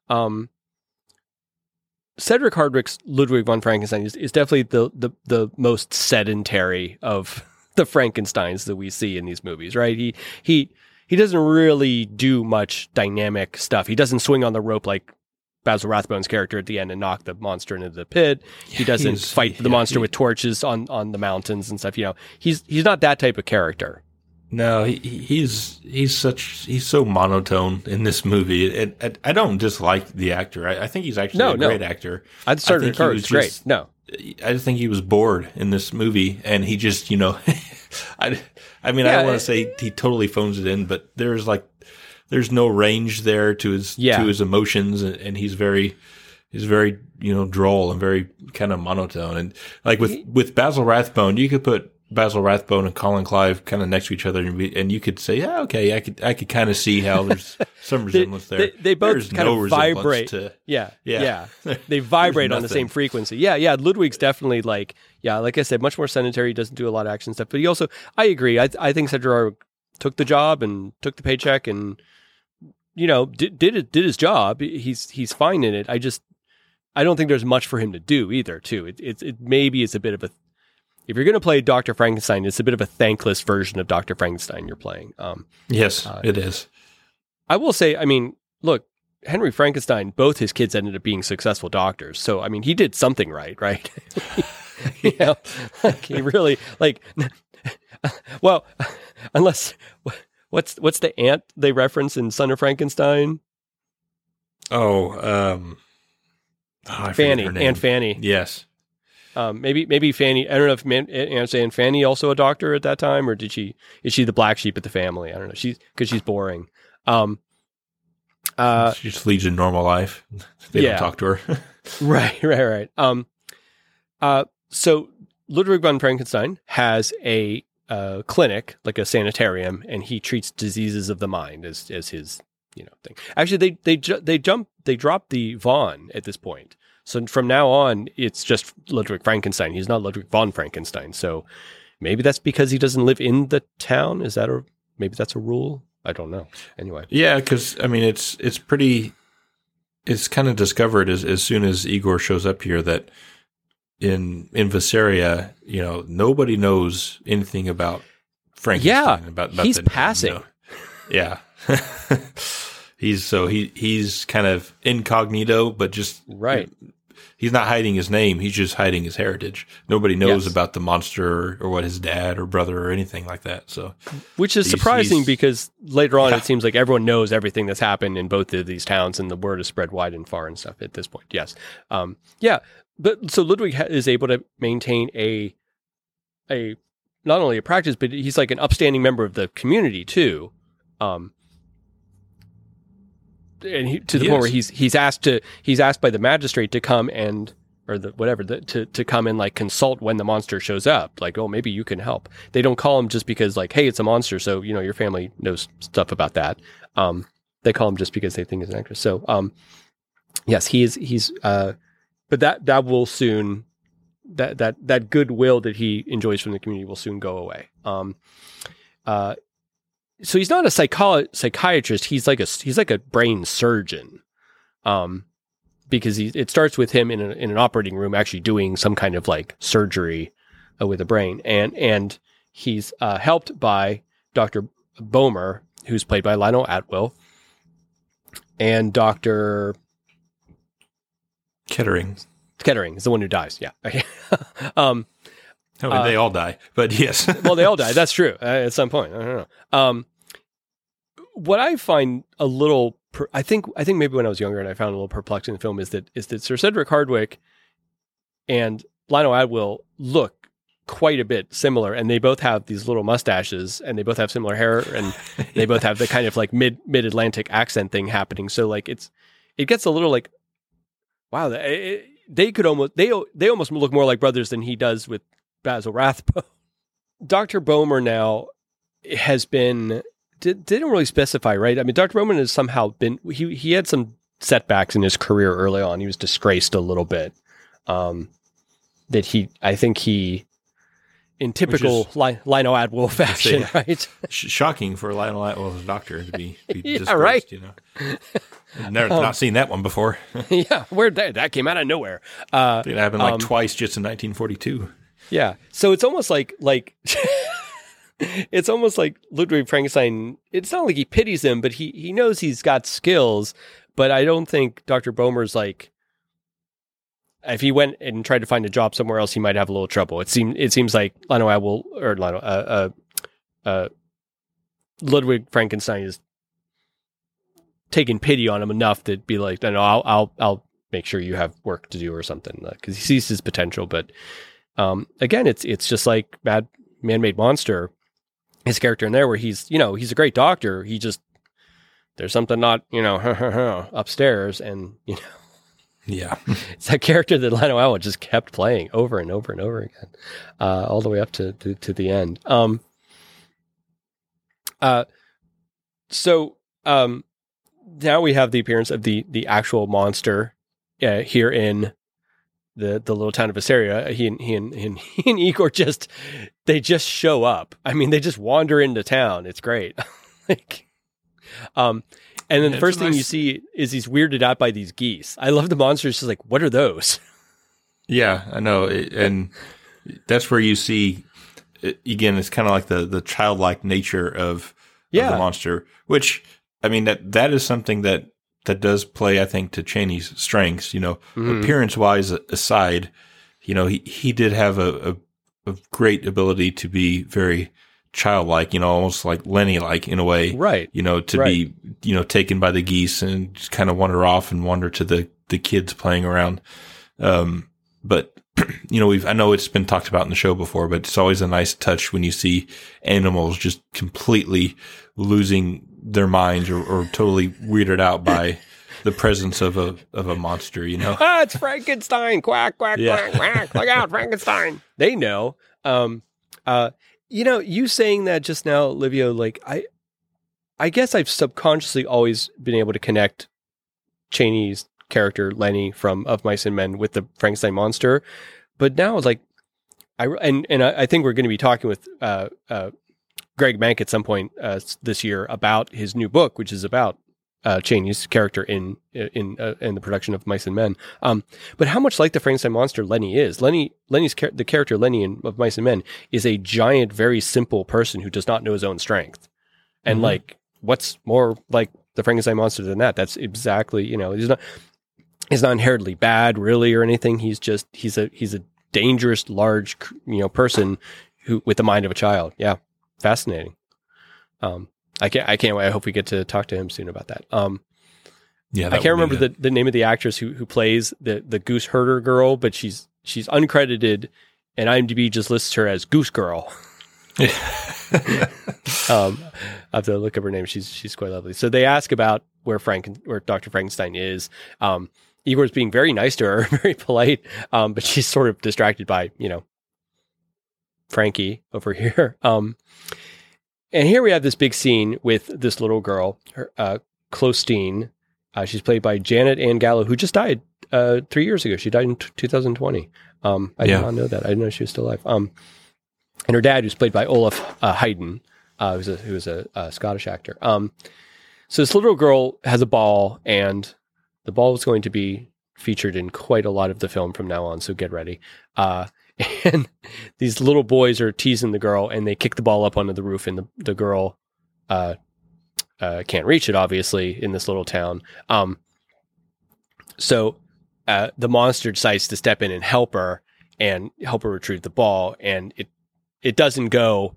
Cedric Hardwicke's Ludwig von Frankenstein is definitely the most sedentary of the Frankensteins that we see in these movies, right? He doesn't really do much dynamic stuff. He doesn't swing on the rope like Basil Rathbone's character at the end and knock the monster into the pit. He doesn't fight the monster with torches on the mountains and stuff. He's not that type of character. No, he's so monotone in this movie. I don't dislike the actor. I think he's actually a great actor. I think he was great. I just think he was bored in this movie, and he just, I don't want to say he totally phones it in, but there's no range there to his emotions, and he's very is very, droll and very kind of monotone. And like with Basil Rathbone, you could put Basil Rathbone and Colin Clive kind of next to each other, and you could say, yeah, okay, I could kind of see how there's some resemblance there. They both There's kind of vibrate. Yeah. They vibrate on the same frequency. Yeah. Ludwig's definitely like I said, much more sedentary. Doesn't do a lot of action stuff. But he also, I agree. I think Cedric took the job and took the paycheck and did his job. He's fine in it. I don't think there's much for him to do either. Too. Maybe it's a bit of a. If you're going to play Dr. Frankenstein, it's a bit of a thankless version of Dr. Frankenstein you're playing. Yes, it is. I will say, I mean, look, Henry Frankenstein, both his kids ended up being successful doctors. So, I mean, he did something right? Like he really, like, well, unless, what's the aunt they reference in Son of Frankenstein? Fanny, Aunt Fanny. Yes. Maybe Fanny. I don't know if Aunt Fanny also a doctor at that time, or is she the black sheep of the family? I don't know. Because she's boring. She just leads a normal life. They don't talk to her. Right. So Ludwig von Frankenstein has a clinic, like a sanitarium, and he treats diseases of the mind as his thing. Actually, they drop the von at this point. So from now on, it's just Ludwig Frankenstein. He's not Ludwig von Frankenstein. So maybe that's because he doesn't live in the town. Maybe that's a rule? I don't know. Anyway. Yeah, because, I mean, it's kind of discovered as soon as Igor shows up here that in Viseria, nobody knows anything about Frankenstein. Yeah, about he's passing. Yeah. He's kind of incognito, but just right. He's not hiding his name. He's just hiding his heritage. Nobody knows about the monster or what his dad or brother or anything like that. So, which is surprising because later on it seems like everyone knows everything that's happened in both of these towns, and the word is spread wide and far and stuff at this point. Yes, but so Ludwig is able to maintain a not only a practice, but he's like an upstanding member of the community too. And to the point where he's asked by the magistrate to come to come and like consult when the monster shows up. Like, oh, maybe you can help. They don't call him just because like, hey, it's a monster, so your family knows stuff about that. They call him just because they think he's an actor. So, yes, he's but that will soon that goodwill that he enjoys from the community will soon go away. So he's not a psychiatrist. He's like a brain surgeon, because it starts with him in an operating room actually doing some kind of like surgery with the brain, and he's helped by Dr. Boehmer, who's played by Lionel Atwill, and Dr. Kettering is the one who dies. Yeah. They all die, but yes. Well, they all die. That's true. At some point. I don't know. What I find a little, I think maybe when I was younger and I found a little perplexing in the film is that Sir Cedric Hardwicke and Lionel Atwill look quite a bit similar, and they both have these little mustaches, and they both have similar hair, and they both have the kind of like mid-Atlantic accent thing happening. So like it gets a little like, wow, they almost look more like brothers than he does with Basil Rathbone. Dr. Boehmer now has been, didn't really specify, right? I mean, Dr. Boehmer has somehow been, he had some setbacks in his career early on. He was disgraced a little bit. I think he, in typical Lionel Atwill fashion, right? Shocking for Lionel Atwill as a doctor to be disgraced, right. Never not seen that one before. Yeah, where that came out of nowhere. It happened like twice just in 1942. Yeah, so it's almost like it's almost like Ludwig Frankenstein. It's not like he pities him, but he knows he's got skills. But I don't think Dr. Boehmer's like, if he went and tried to find a job somewhere else, he might have a little trouble. It seems like Ludwig Frankenstein is taking pity on him enough to be like, no, I'll make sure you have work to do or something, because he sees his potential. But again, it's just like Bad Man-Made Monster, his character in there, where he's a great doctor. He just, there's something not, upstairs, and Yeah. It's that character that Lionel Atwill just kept playing over and over and over again, all the way up to the end. So now we have the appearance of the actual monster here in the little town of Visseria. He and Igor just show up. I mean, they just wander into town. It's great. And then the first thing you see is he's weirded out by these geese. I love the monsters. Just like, what are those? Yeah, I know. And that's where you see, again, it's kind of like the childlike nature of the monster, which, I mean, that is something that does play, I think, to Chaney's strengths, appearance wise aside, he did have a great ability to be very childlike, almost like Lenny-like in a way, right? Be, taken by the geese and just kind of wander off and wander to the kids playing around. But I know it's been talked about in the show before, but it's always a nice touch when you see animals just completely losing their minds or totally weirded out by the presence of a monster, it's Frankenstein! Quack, quack, quack, quack! Look out, Frankenstein! They know. You saying that just now, Livio, like I guess I've subconsciously always been able to connect Chaney's character Lenny from Of Mice and Men with the Frankenstein monster, but now it's like I think we're going to be talking with Greg Mank at some point this year about his new book, which is about Chaney's character in the production of Mice and Men. But how much like the Frankenstein monster Lenny is. The character Lenny of Mice and Men is a giant, very simple person who does not know his own strength. And like, what's more like the Frankenstein monster than that? That's exactly, he's not inherently bad really or anything. He's a dangerous, large, person who with the mind of a child. Yeah. Fascinating. I can't wait. I hope we get to talk to him soon about that. I can't remember the name of the actress who plays the goose herder girl, but she's uncredited, and IMDb just lists her as Goose Girl. I have to look up her name. She's quite lovely. So they ask about where Dr. Frankenstein is. Igor's being very nice to her, very polite, but she's sort of distracted by Frankie over here. And here we have this big scene with this little girl, Clostine. She's played by Janet Ann Gallo, who just died 3 years ago. She died in 2020. I did not know that. I didn't know she was still alive. And her dad, who's played by Olaf Hayden, who was a Scottish actor. So this little girl has a ball, and the ball is going to be featured in quite a lot of the film from now on, so get ready. And these little boys are teasing the girl, and they kick the ball up onto the roof, and the girl can't reach it, obviously, in this little town. So the monster decides to step in and help her retrieve the ball, and it doesn't go,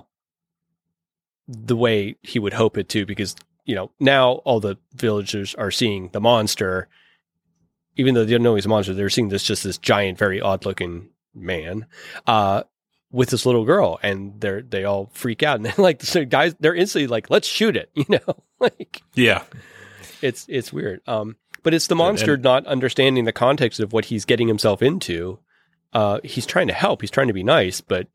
the way he would hope it to, because, now all the villagers are seeing the monster. Even though they don't know he's a monster, they're seeing this giant, very odd-looking man with this little girl, and they all freak out, and they're like, so guys, they're instantly like, let's shoot it, like, yeah, it's weird. But it's the monster not understanding the context of what he's getting himself into. He's trying to help, he's trying to be nice, but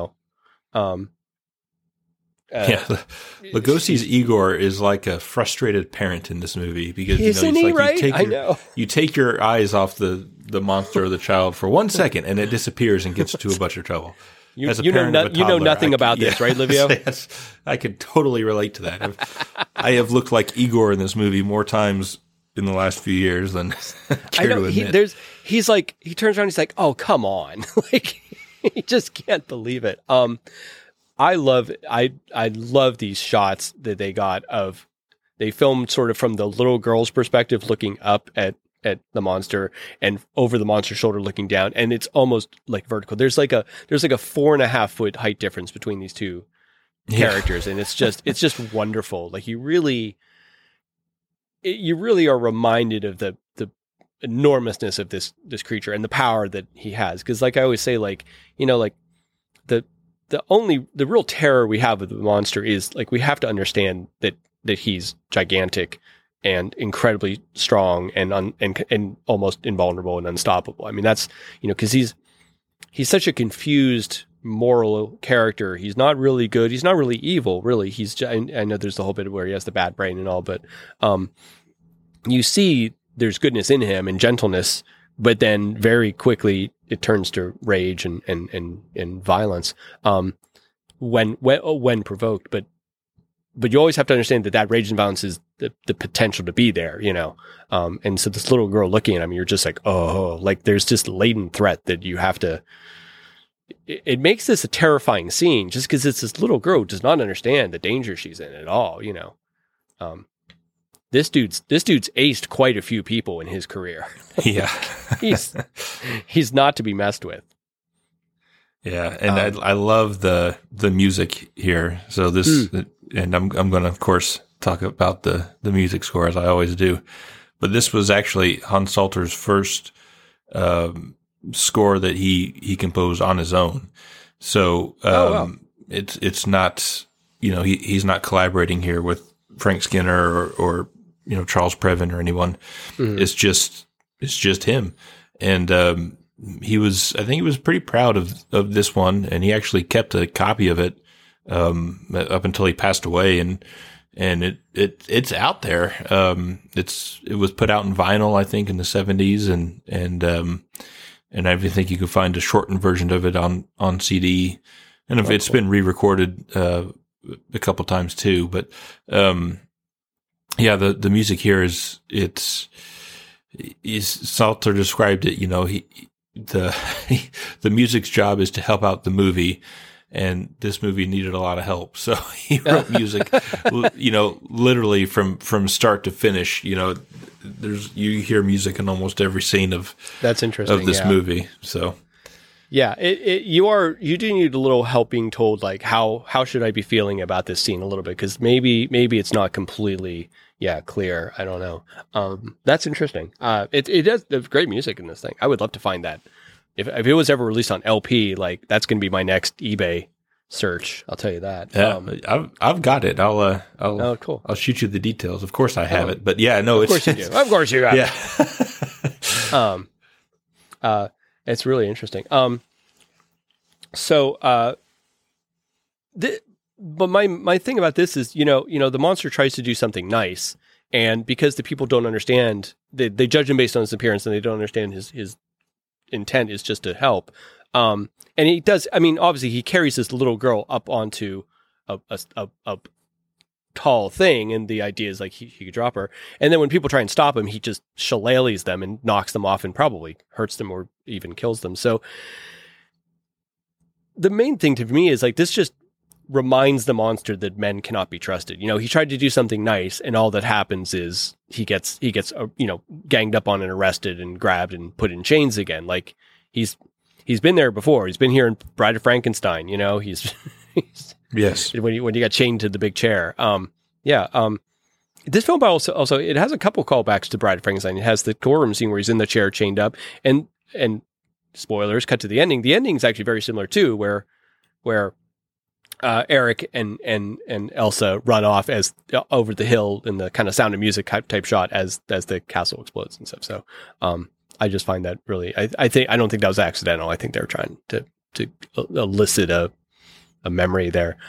Lugosi's Igor is like a frustrated parent in this movie, because isn't he, right? You take your eyes off the monster or the child for 1 second, and it disappears and gets into a bunch of trouble. You know nothing about this, right, Livio? Yes, I could totally relate to that. I have looked like Igor in this movie more times in the last few years than care to admit. He turns around, he's like, oh, come on. Like, he just can't believe it. I love these shots that they got they filmed sort of from the little girl's perspective, looking up at the monster, and over the monster's shoulder looking down, and it's almost like vertical. There's like a 4.5 foot height difference between these two characters, and it's just wonderful. Like you really are reminded of the enormousness of this creature and the power that he has. Because like I always say, like, like the real terror we have of the monster is like, we have to understand that he's gigantic and incredibly strong and almost invulnerable and unstoppable. I mean, that's, because he's such a confused moral character. He's not really good. He's not really evil, really. I know there's the whole bit where he has the bad brain and all, but you see there's goodness in him and gentleness, but then very quickly it turns to rage and violence when provoked. But you always have to understand that rage and violence is the potential to be there, and so this little girl looking at him, you're just like, oh, like there's this latent threat that you have to. It makes this a terrifying scene just because it's this little girl who does not understand the danger she's in at all. This dude's aced quite a few people in his career. Yeah, he's not to be messed with. Yeah, and I love the music here. So this, and I'm going to of course talk about the music score as I always do, but this was actually Hans Salter's first score that he composed on his own. So it's not, he's not collaborating here with Frank Skinner or Charles Previn or anyone. Mm-hmm. It's just him. And I think he was pretty proud of this one, and he actually kept a copy of it up until he passed away, and it's out there. It was put out in vinyl, I think, in the 70s, and I think you can find a shortened version of it on CD, and if it's been re-recorded a couple times too. But the music here is Salter described it. The music's job is to help out the movie, and this movie needed a lot of help. So he wrote music, literally from start to finish. You hear music in almost every scene of that's interesting of this movie. So yeah, you do need a little help being told, like how should I be feeling about this scene a little bit, because maybe it's not completely clear. I don't know. That's interesting. It does. There's great music in this thing. I would love to find that. If it was ever released on LP, like that's going to be my next eBay search. I'll tell you that. Yeah, I've got it. Oh, cool. I'll shoot you the details. Of course I have it, but of course you do. Of course you got it. It's really interesting. But my thing about this is, the monster tries to do something nice, and because the people don't understand, they judge him based on his appearance, and they don't understand his intent is just to help. And he does. I mean, obviously, he carries this little girl up onto a tall thing, and the idea is like he could drop her. And then when people try and stop him, he just shillelaghs them and knocks them off, and probably hurts them or even kills them. So the main thing to me is like this just reminds the monster that men cannot be trusted. He tried to do something nice, and all that happens is he gets ganged up on and arrested and grabbed and put in chains again. Like he's been there before. He's been here in Bride of Frankenstein. He's yes, when you got chained to the big chair. This film also it has a couple callbacks to Bride of Frankenstein. It has the courtroom scene where he's in the chair chained up, and spoilers, cut to the ending. The ending is actually very similar too, where Eric and Elsa run off as over the hill in the kind of Sound of Music type shot as the castle explodes and stuff. So I just find that really, I don't think that was accidental. I think they were trying to elicit a memory there.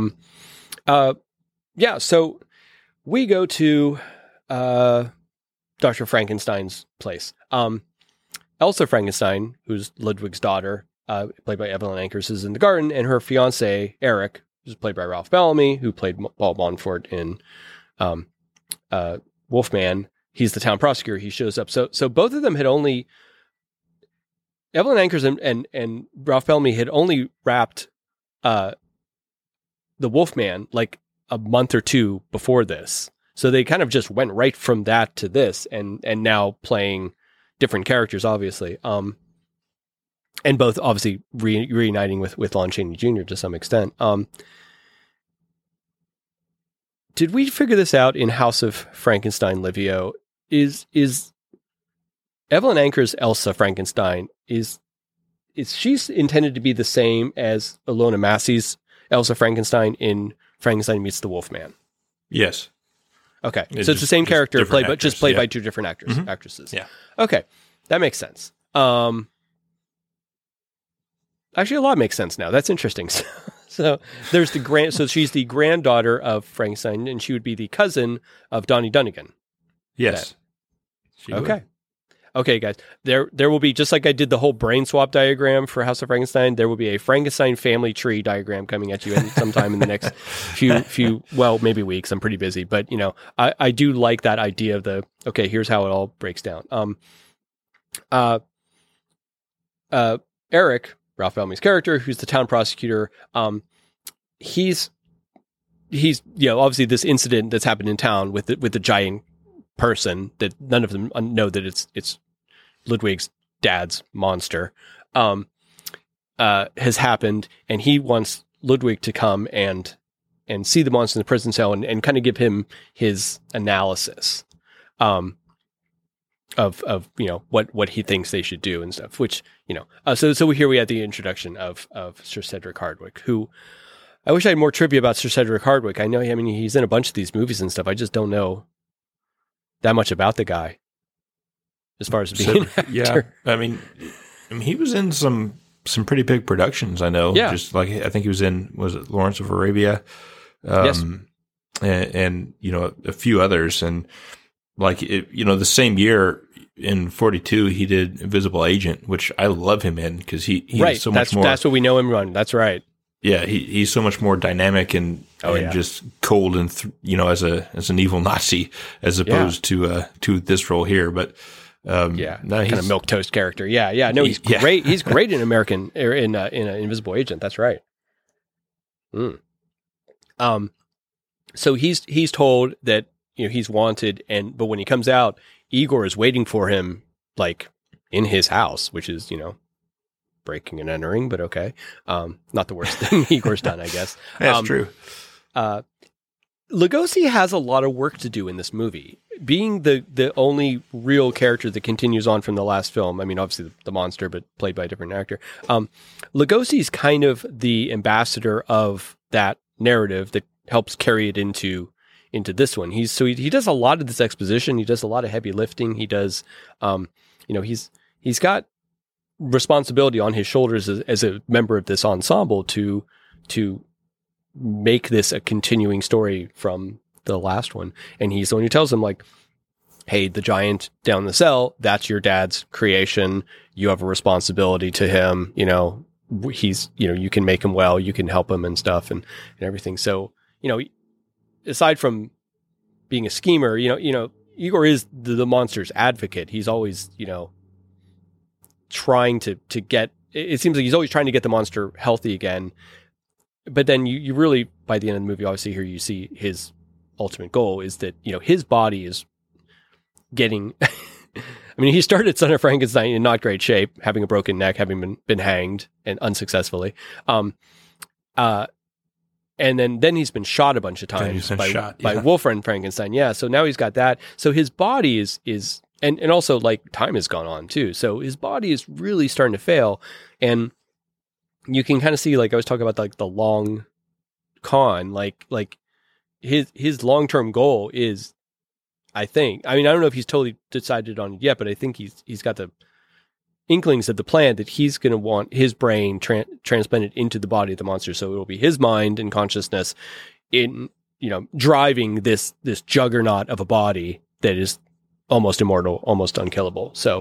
So we go to Dr. Frankenstein's place. Elsa Frankenstein, who's Ludwig's daughter, played by Evelyn Ankers, is in the garden, and her fiance Eric, who's played by Ralph Bellamy, who played Paul Montfort in Wolfman. He's the town prosecutor. He shows up. So both of them had only Evelyn Ankers and Ralph Bellamy had only wrapped the Wolfman like a month or two before this. So they kind of just went right from that to this, and now playing different characters, obviously. And both obviously reuniting with Lon Chaney Jr. to some extent. Did we figure this out in House of Frankenstein, Livio? Is Evelyn Ankers' Elsa Frankenstein, is she intended to be the same as Ilona Massey's Elsa Frankenstein in Frankenstein Meets the Wolfman? Yes. Okay, so it's the same character played, but just played by two different actresses. Yeah. Okay, that makes sense. Actually, a lot makes sense now. That's interesting. So there's so she's the granddaughter of Frankenstein, and she would be the cousin of Donnie Dunnigan. Yes. Okay. Okay, guys. There will be, just like I did the whole brain swap diagram for House of Frankenstein, there will be a Frankenstein family tree diagram coming at you sometime in the next few, well, maybe weeks. I'm pretty busy, but I do like that idea of okay, here's how it all breaks down. Eric, Ralph Bellamy's character, who's the town prosecutor, he's obviously this incident that's happened in town with the giant person that none of them know that it's Ludwig's dad's monster, has happened, and he wants Ludwig to come and see the monster in the prison cell and kind of give him his analysis of what he thinks they should do and stuff, which so here we had the introduction of Sir Cedric Hardwicke, who I wish I had more trivia about Sir Cedric Hardwicke. I know, he's in a bunch of these movies and stuff. I just don't know that much about the guy as far as being an actor. Yeah. I mean, he was in some pretty big productions, I know. Yeah. Just like, I think he was in, was it Lawrence of Arabia? Yes. And a few others. And like, the same year in 42, he did Invisible Agent, which I love him in because he is so much more. That's what we know him on. That's right. Yeah, he's so much more dynamic and just cold and as an evil Nazi as opposed to this role here. But no, kind of milquetoast character. Yeah. No, he's great. He's great in American in Invisible Agent. That's right. So he's told that he's wanted, but when he comes out, Igor is waiting for him like in his house, which is breaking and entering, but okay. Not the worst thing Igor's done, I guess. That's true. Lugosi has a lot of work to do in this movie. Being the only real character that continues on from the last film, I mean, obviously the monster, but played by a different actor. Lugosi's kind of the ambassador of that narrative that helps carry it into this one. He does a lot of this exposition. He does a lot of heavy lifting. He does, he's got responsibility on his shoulders as a member of this ensemble to make this a continuing story from the last one. And he's the one who tells them, like, hey, the giant down the cell, that's your dad's creation. You have a responsibility to him. He's, you can make him well, you can help him and stuff and everything. So, aside from being a schemer, Igor is the monster's advocate. He's always, trying to get, it seems like he's always trying to get the monster healthy again. But then you really, by the end of the movie, obviously here you see his ultimate goal is that, his body is getting, I mean, he started Son of Frankenstein in not great shape, having a broken neck, having been hanged and unsuccessfully. And then he's been shot a bunch of times by Wolfram Frankenstein. Yeah. So now he's got that. So his body is and also like time has gone on too. So his body is really starting to fail. And you can kind of see, like I was talking about, like the long con, like his long-term goal is, I think, I mean, I don't know if he's totally decided on it yet, but I think he's got the inklings of the plan that he's going to want his brain transplanted into the body of the monster. So it will be his mind and consciousness in, driving this juggernaut of a body that is almost immortal, almost unkillable. So,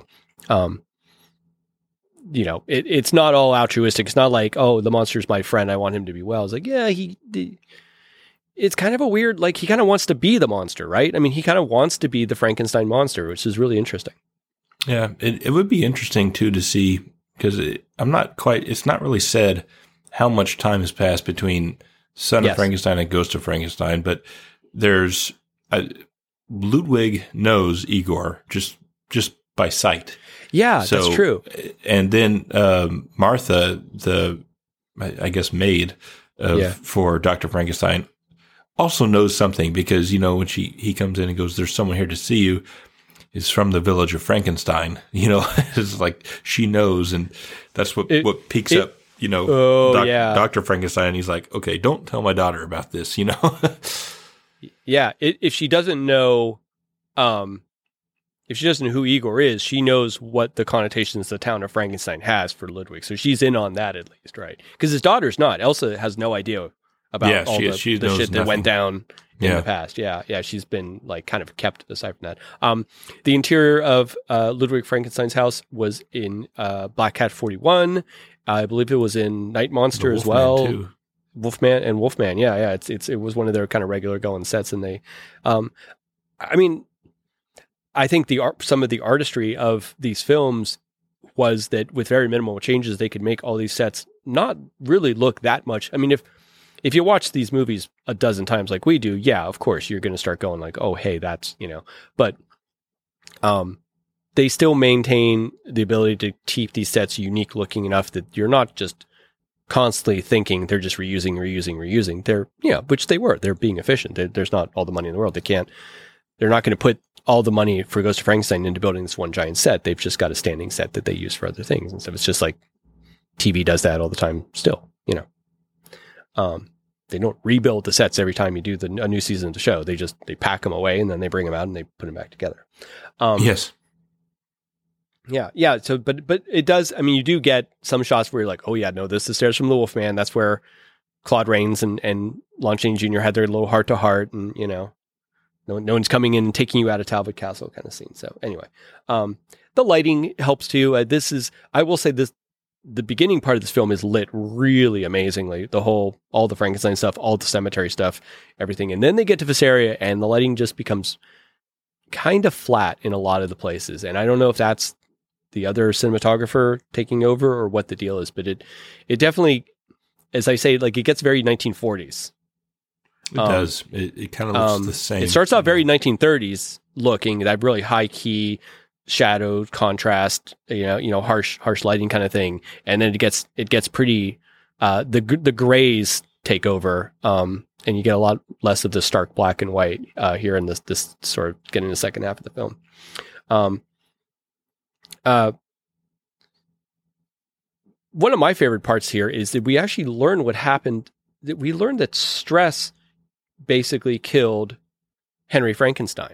it's not all altruistic. It's not like, oh, the monster's my friend, I want him to be well. It's like, yeah, it's kind of a weird, like, he kind of wants to be the monster, right? I mean, he kind of wants to be the Frankenstein monster, which is really interesting. Yeah, it would be interesting too to see, because it's not really said how much time has passed between Son of Frankenstein and Ghost of Frankenstein, but there's Ludwig knows Igor just by sight. Yeah, that's true. And then Martha, I guess maid for Dr. Frankenstein, also knows something, because when he comes in and goes, "There's someone here to see you," is from the village of Frankenstein. It's like she knows, and that's what peaks up. Dr. Frankenstein. He's like, "Okay, don't tell my daughter about this." Yeah, if she doesn't know, if she doesn't know who Igor is, she knows what the connotations the town of Frankenstein has for Ludwig. So she's in on that at least, right? Because his daughter's not. Elsa has no idea about all the shit that went down in the past. Yeah, she's been like kind of kept aside from that. The interior of Ludwig Frankenstein's house was in Black Cat 41. I believe it was in Night Monster as well. Too. Wolfman. Yeah. It was one of their kind of regular going sets, and they, I mean, I think some of the artistry of these films was that with very minimal changes, they could make all these sets not really look that much. I mean, if you watch these movies a dozen times like we do, yeah, of course you're going to start going like, oh, hey, that's, but, they still maintain the ability to keep these sets unique looking enough that you're not just constantly thinking they're just reusing. They're, which they were. They're being efficient. There's not all the money in the world. They're not going to put all the money for Ghost of Frankenstein into building this one giant set. They've just got a standing set that they use for other things. And so it's just like TV does that all the time still, They don't rebuild the sets every time you do a new season of the show. They pack them away and then they bring them out and they put them back together. Yes. Yeah. So, but it does. I mean, you do get some shots where you're like, oh yeah, no, this is the stairs from the Wolfman. That's where Claude Rains and Lon Chaney Jr. had their little heart to heart, and no one's coming in and taking you out of Talbot Castle kind of scene. So anyway, the lighting helps too. I will say this. The beginning part of this film is lit really amazingly. All the Frankenstein stuff, all the cemetery stuff, everything. And then they get to Visceria and the lighting just becomes kind of flat in a lot of the places. And I don't know if that's the other cinematographer taking over or what the deal is, but it definitely, as I say, like it gets very 1940s. It does. It kind of looks the same. It starts off very 1930s looking, that really high key, shadow contrast, harsh lighting kind of thing, and then it gets pretty. The grays take over, and you get a lot less of the stark black and white here in this sort of getting the second half of the film. One of my favorite parts here is that we actually learn what happened. That we learned that stress basically killed Henry Frankenstein.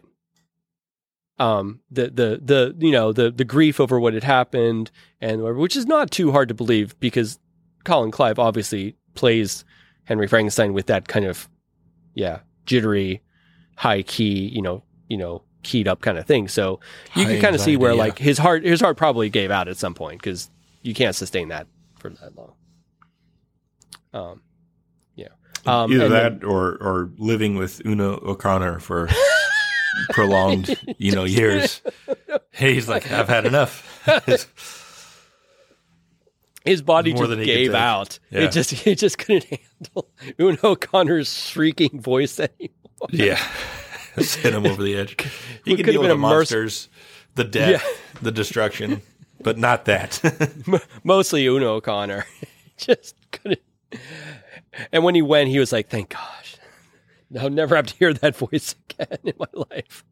The grief over what had happened, and which is not too hard to believe because Colin Clive obviously plays Henry Frankenstein with that kind of jittery, high key, keyed up kind of thing. So you can kind of see where like his heart probably gave out at some point because you can't sustain that for that long. Either that or living with Una O'Connor for prolonged, years. Hey, he's like, I've had enough. His body just gave out. Yeah. It just couldn't handle Una O'Connor's shrieking voice anymore. Yeah. Sent him over the edge. He could deal with the monsters, the death, the destruction, but not that. Mostly Una O'Connor. Just couldn't. And when he went, he was like, thank gosh. I'll never have to hear that voice again in my life.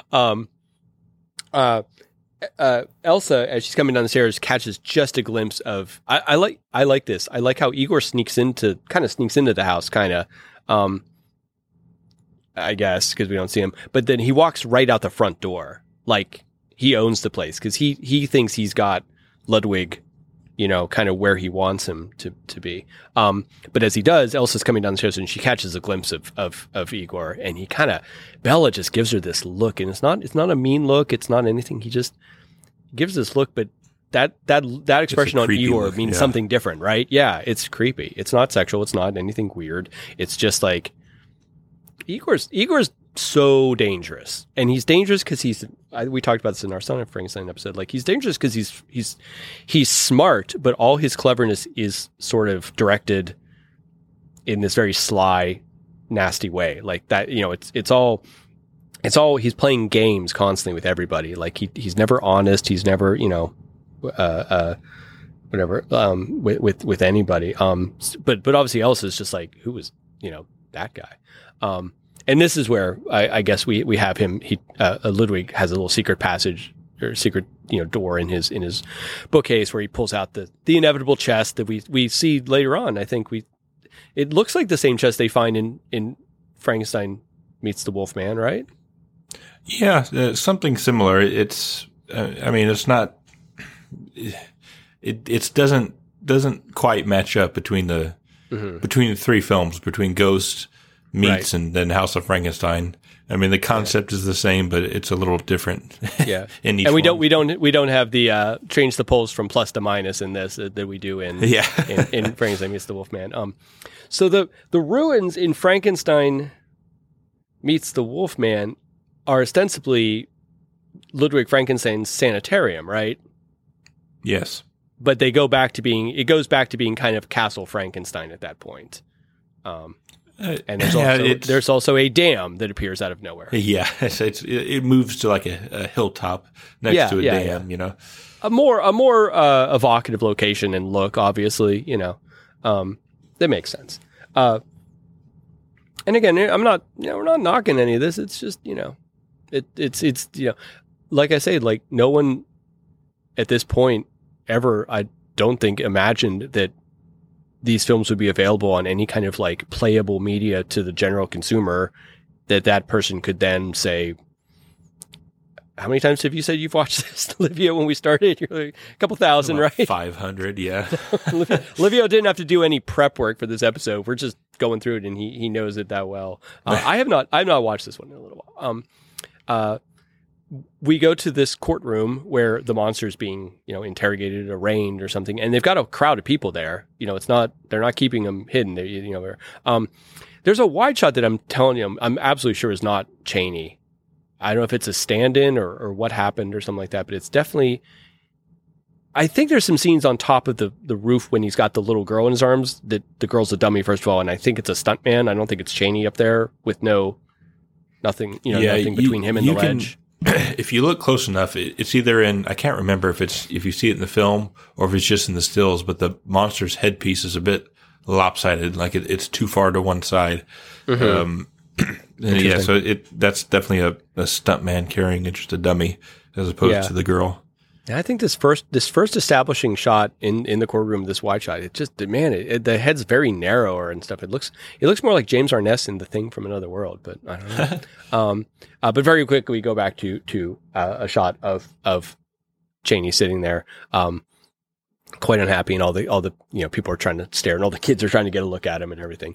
Elsa, as she's coming down the stairs, catches just a glimpse of. I like this. I like how Igor sneaks into the house, I guess, because we don't see him. But then he walks right out the front door, like he owns the place, because he thinks he's got Ludwig, kind of where he wants him to be. But as he does, Elsa's coming down the stairs and she catches a glimpse of Igor, and Bella just gives her this look, and it's not a mean look. It's not anything. He just gives this look, but that expression on Igor look, means something different, right? Yeah, it's creepy. It's not sexual. It's not anything weird. It's just like Igor's so dangerous, and he's dangerous because we talked about this in our Son of Frankenstein episode. Like he's dangerous because he's smart, but all his cleverness is sort of directed in this very sly, nasty way. Like that, it's all he's playing games constantly with everybody. Like he's never honest. He's never whatever with anybody. But obviously Elsa is just like, who was that guy. And this is where I guess we have him. Ludwig has a little secret passage or secret door in his bookcase where he pulls out the inevitable chest that we see later on. I think it looks like the same chest they find in Frankenstein Meets the Wolfman, right? Yeah, something similar. It's, I mean, it's not. It doesn't quite match up between the three films, between Ghost, Meets, and then House of Frankenstein. I mean, the concept is the same, but it's a little different. Yeah, in each and we one. don't have the change the poles from plus to minus in this that we do in in Frankenstein Meets the Wolfman. So the ruins in Frankenstein Meets the Wolfman are ostensibly Ludwig Frankenstein's sanitarium, right? Yes. But it goes back to being kind of Castle Frankenstein at that point. And there's also a dam that appears out of nowhere. Yeah, it moves to like a hilltop next to a dam. You know, a more evocative location and look. Obviously, that makes sense. And again, I'm not, we're not knocking any of this. It's just, it's like I say, like no one at this point ever, I don't think, imagined that these films would be available on any kind of like playable media to the general consumer, that person could then say, how many times have you said you've watched this, Livio, when we started? You're like, a couple thousand, about right? 500, yeah. Livio didn't have to do any prep work for this episode. We're just going through it, and he knows it that well. I have not watched this one in a little while. We go to this courtroom where the monster's being, interrogated, arraigned or something, and they've got a crowd of people there. They're not keeping them hidden. There's a wide shot that I'm telling you, I'm absolutely sure is not Chaney. I don't know if it's a stand-in or what happened or something like that, but it's definitely, I think there's some scenes on top of the roof when he's got the little girl in his arms, that the girl's a dummy, first of all, and I think it's a stuntman. I don't think it's Chaney up there with nothing between him and the ledge. If you look close enough, it's either in, I can't remember if you see it in the film or if it's just in the stills, but the monster's headpiece is a bit lopsided, like it's too far to one side. Mm-hmm. Yeah, so that's definitely a stuntman carrying just a dummy as opposed to the girl. And I think this first establishing shot in the courtroom, this wide shot, it just, man, the head's very narrower and stuff. It looks more like James Arness in The Thing from Another World, but I don't know. But very quickly we go back to a shot of Chaney sitting there, quite unhappy, and all the people are trying to stare, and all the kids are trying to get a look at him and everything.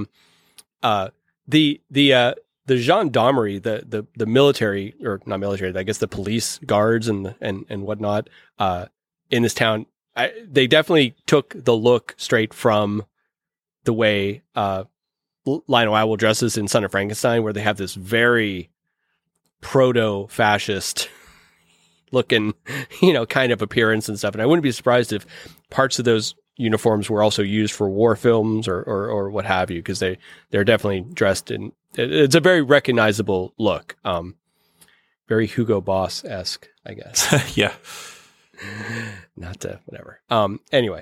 The gendarmerie, the military, or not military, I guess the police guards and whatnot, in this town, they definitely took the look straight from the way Lionel Atwill dresses in Son of Frankenstein, where they have this very proto-fascist looking, kind of appearance and stuff. And I wouldn't be surprised if parts of those uniforms were also used for war films or what have you, because they're definitely dressed in. It's a very recognizable look, very Hugo Boss-esque, I guess. Yeah, not whatever. Anyway,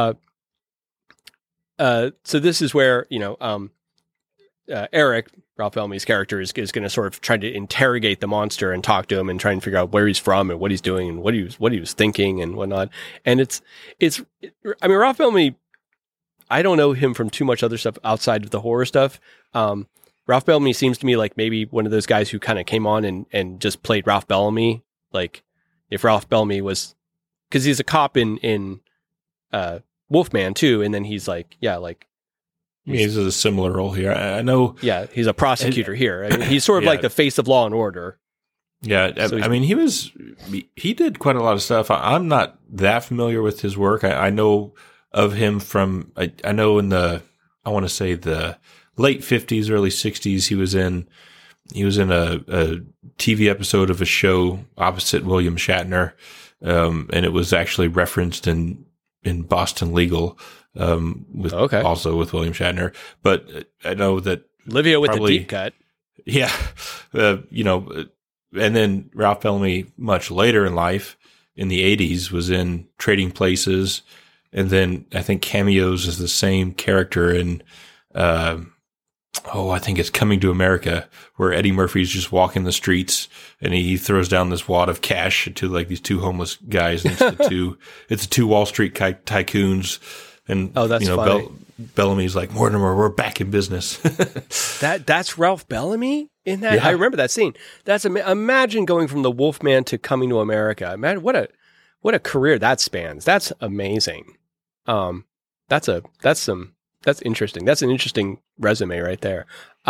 so this is where Eric, Ralph Bellamy's character, is going to sort of try to interrogate the monster and talk to him and try and figure out where he's from and what he's doing and what he was thinking and whatnot. And I mean, Ralph Bellamy, I don't know him from too much other stuff outside of the horror stuff. Ralph Bellamy seems to me like maybe one of those guys who kind of came on and just played Ralph Bellamy. Like if Ralph Bellamy was, because he's a cop in Wolfman too, and then he's like, he's a similar role here. I know. Yeah, he's a prosecutor here. I mean, he's sort of like the face of Law and Order. Yeah, so I mean, he did quite a lot of stuff. I'm not that familiar with his work. I know of him from, I know in the late 50s, early 60s, he was in a TV episode of a show opposite William Shatner, and it was actually referenced in Boston Legal, also with William Shatner. But I know that Livio with the deep cut. Yeah. And then Ralph Bellamy much later in life in the 80s was in Trading Places. And then I think cameos as the same character in, I think it's Coming to America, where Eddie Murphy's just walking the streets and he throws down this wad of cash to like these two homeless guys. And it's the two Wall Street tycoons. And that's funny. Bellamy's like, Mortimer, we're back in business. That's Ralph Bellamy in that. Yeah. I remember that scene. That's imagine going from the Wolfman to Coming to America. Man, what a career that spans. That's amazing. That's interesting. That's an interesting resume right there.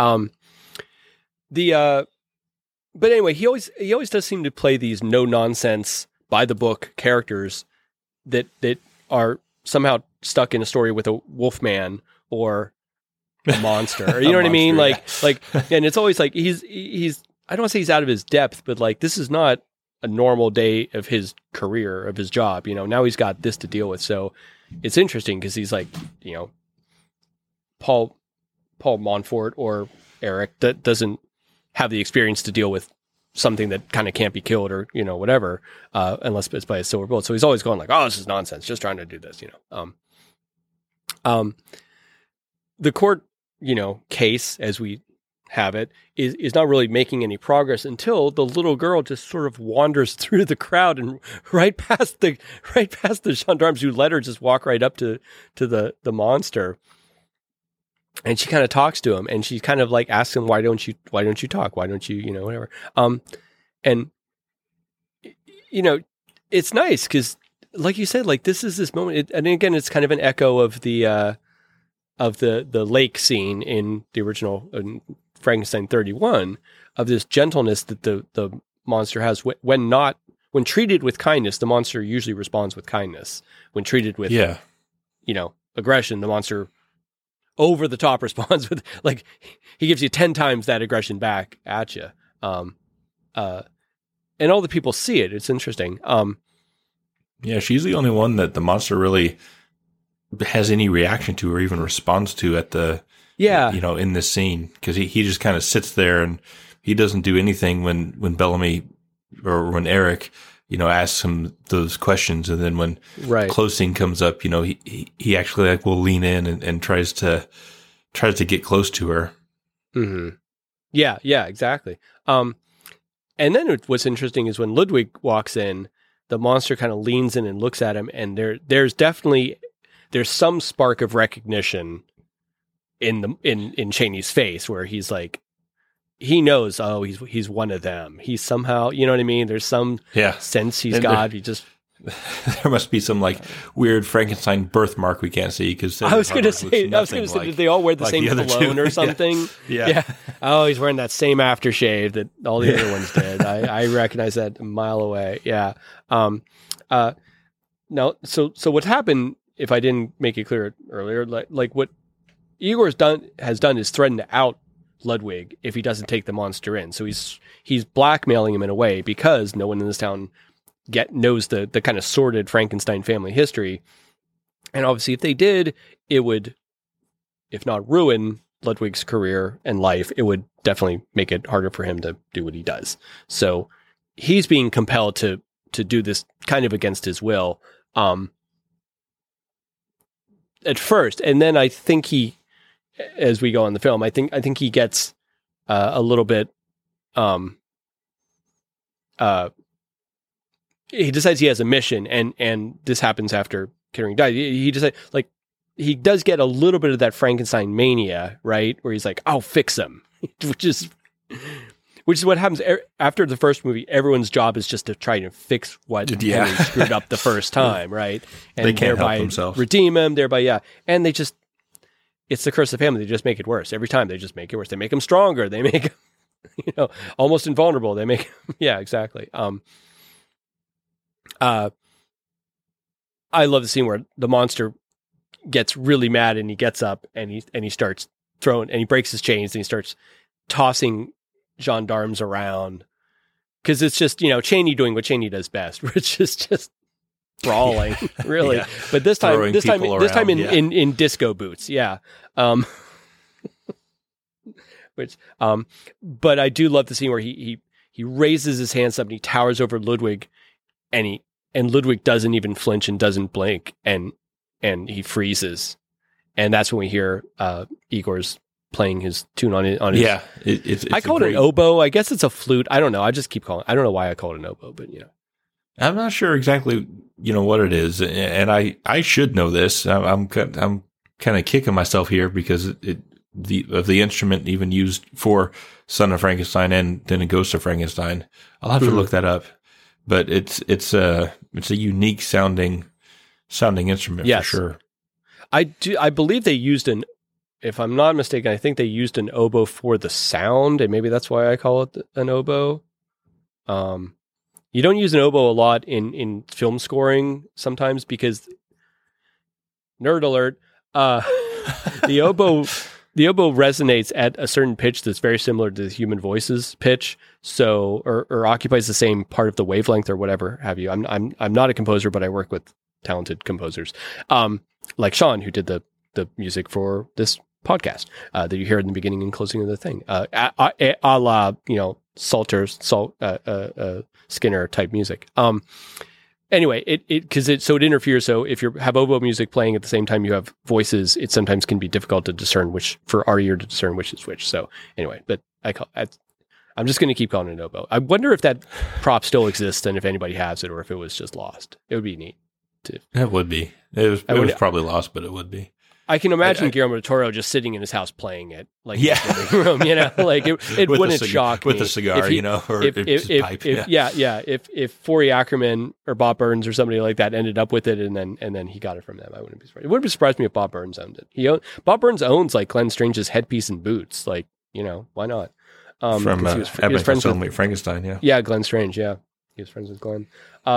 But anyway, he always does seem to play these no nonsense, by the book characters that are somehow stuck in a story with a wolfman or a monster. Or, you know what I mean? Yeah. Like, and it's always like he's I don't want to say he's out of his depth, but like this is not a normal day of his career, of his job. You know, now he's got this to deal with. So it's interesting because he's like, you know, Paul Montfort or Eric that doesn't have the experience to deal with something that kind of can't be killed or, you know, whatever, unless it's by a silver bullet. So he's always going like, oh, this is nonsense, just trying to do this, you know. The court, you know, case as we have it is not really making any progress until the little girl just sort of wanders through the crowd and right past the gendarmes who let her just walk right up to the monster. And she kind of talks to him, and she kind of like asks him, why don't you talk? Why don't you, you know, whatever. And you know, it's nice because, like you said, like this is this moment, and again, it's kind of an echo of the lake scene in the original Frankenstein 31, of this gentleness that the monster has when treated with kindness. The monster usually responds with kindness. When treated with, you know, aggression, the monster over the top responds with, like, he gives you 10 times that aggression back at you. And all the people see it. It's interesting. Yeah, she's the only one that the monster really has any reaction to or even responds to at the, you know, in this scene. Because he just kind of sits there and he doesn't do anything when Bellamy or when Eric, you know, asks him those questions. And then when closing comes up, you know, he actually like will lean in and tries to get close to her. Mm-hmm. Yeah, exactly. And then what's interesting is when Ludwig walks in, the monster kind of leans in and looks at him, and there's some spark of recognition in Chaney's face where he's like, he knows, oh, he's one of them. He's somehow, you know what I mean? There's some sense he's got. He just there must be some like weird Frankenstein birthmark we can't see because I was going to say, did they all wear the same cologne or something? Yeah. Oh, he's wearing that same aftershave that all the other ones did. I recognize that a mile away. Yeah. Now, so what happened? If I didn't make it clear earlier, like what Igor has done is threatened to out Ludwig if he doesn't take the monster in. So he's blackmailing him in a way because no one in this town knows the kind of sordid Frankenstein family history. And obviously if they did, it would, if not ruin Ludwig's career and life, it would definitely make it harder for him to do what he does. So he's being compelled to do this kind of against his will at first. And then I think as we go on the film, I think he gets a little bit. He decides he has a mission, and this happens after Kettering died. He decides, like, he does get a little bit of that Frankenstein mania, right? Where he's like, "I'll fix him," which is what happens after the first movie. Everyone's job is just to try to fix what Henry screwed up the first time, right? And they can't thereby help themselves. Redeem him, and they just. It's the curse of family. They just make it worse. Every time they just make it worse. They make him stronger. They make him, you know, almost invulnerable. They make him, exactly. I love the scene where the monster gets really mad and he gets up and he starts throwing, and he breaks his chains and he starts tossing gendarmes around. Cause it's just, you know, Chaney doing what Chaney does best, which is just brawling, really. Yeah. But this time in disco boots. Yeah. But I do love the scene where he raises his hands up and he towers over Ludwig, and Ludwig doesn't even flinch and doesn't blink, and he freezes. And that's when we hear Igor's playing his tune on his. Yeah. It's I call it an oboe. I guess it's a flute. I don't know. I just keep calling it. I don't know why I call it an oboe, but you know. I'm not sure exactly, you know, what it is, and I should know this. I'm kind of kicking myself here because the instrument even used for Son of Frankenstein and then a Ghost of Frankenstein. I'll have to look that up, but it's a unique sounding instrument for sure. I believe they used if I'm not mistaken, I think they used an oboe for the sound, and maybe that's why I call it an oboe. You don't use an oboe a lot in film scoring sometimes because, nerd alert, the oboe resonates at a certain pitch that's very similar to the human voice's pitch, so or occupies the same part of the wavelength or whatever have you. I'm not a composer, but I work with talented composers, like Sean, who did the music for this podcast that you hear in the beginning and closing of the thing, a la Skinner type music. Anyway, it interferes. So if you have oboe music playing at the same time you have voices, it sometimes can be difficult to discern for our ear to discern which is which. So anyway, but I'm just going to keep calling it an oboe. I wonder if that prop still exists and if anybody has it or if it was just lost. It would be neat. It would be. It was probably lost, but it would be. I can imagine Guillermo del Toro just sitting in his house playing it, like in the living room, like it wouldn't shock me with a cigar, or pipe. If Forey Ackerman or Bob Burns or somebody like that ended up with it, and then he got it from them, I wouldn't be surprised. It wouldn't be surprised me if Bob Burns owned it. Bob Burns owns like Glenn Strange's headpiece and boots, like why not? From he was friends with Frankenstein, yeah, Glenn Strange, he was friends with Glenn.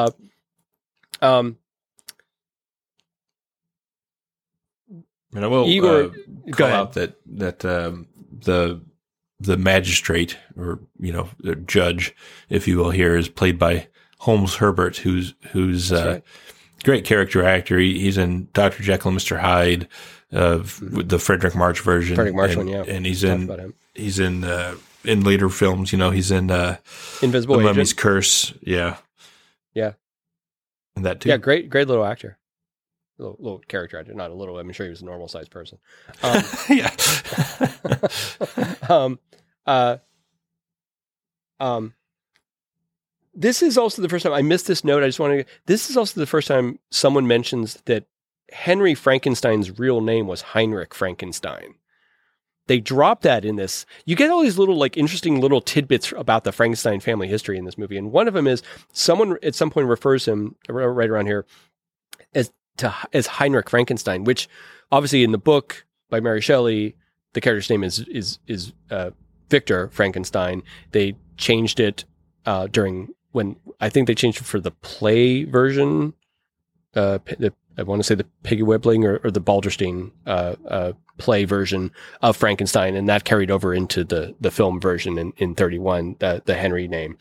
And I will call out that the magistrate or the judge, if you will, here is played by Holmes Herbert, who's right. Great character actor. He's in Dr. Jekyll and Mr. Hyde, the Frederick March version. Frederick March one, yeah. And he's in later films. He's in Invisible The Mummy's Agent. Curse. Yeah. And that too. Yeah, great little actor. Little character actor, not a little. I'm sure he was a normal sized person. Yeah. This is also the first time I missed this note. This is also the first time someone mentions that Henry Frankenstein's real name was Heinrich Frankenstein. They drop that in this. You get all these little, like, interesting little tidbits about the Frankenstein family history in this movie. And one of them is someone at some point refers him right around here as Heinrich Frankenstein, which obviously in the book by Mary Shelley, the character's name is Victor Frankenstein. They changed it when I think they changed it for the play version. I want to say the Piggy Whippling or the Balderstein play version of Frankenstein, and that carried over into the film version in 31, the Henry name.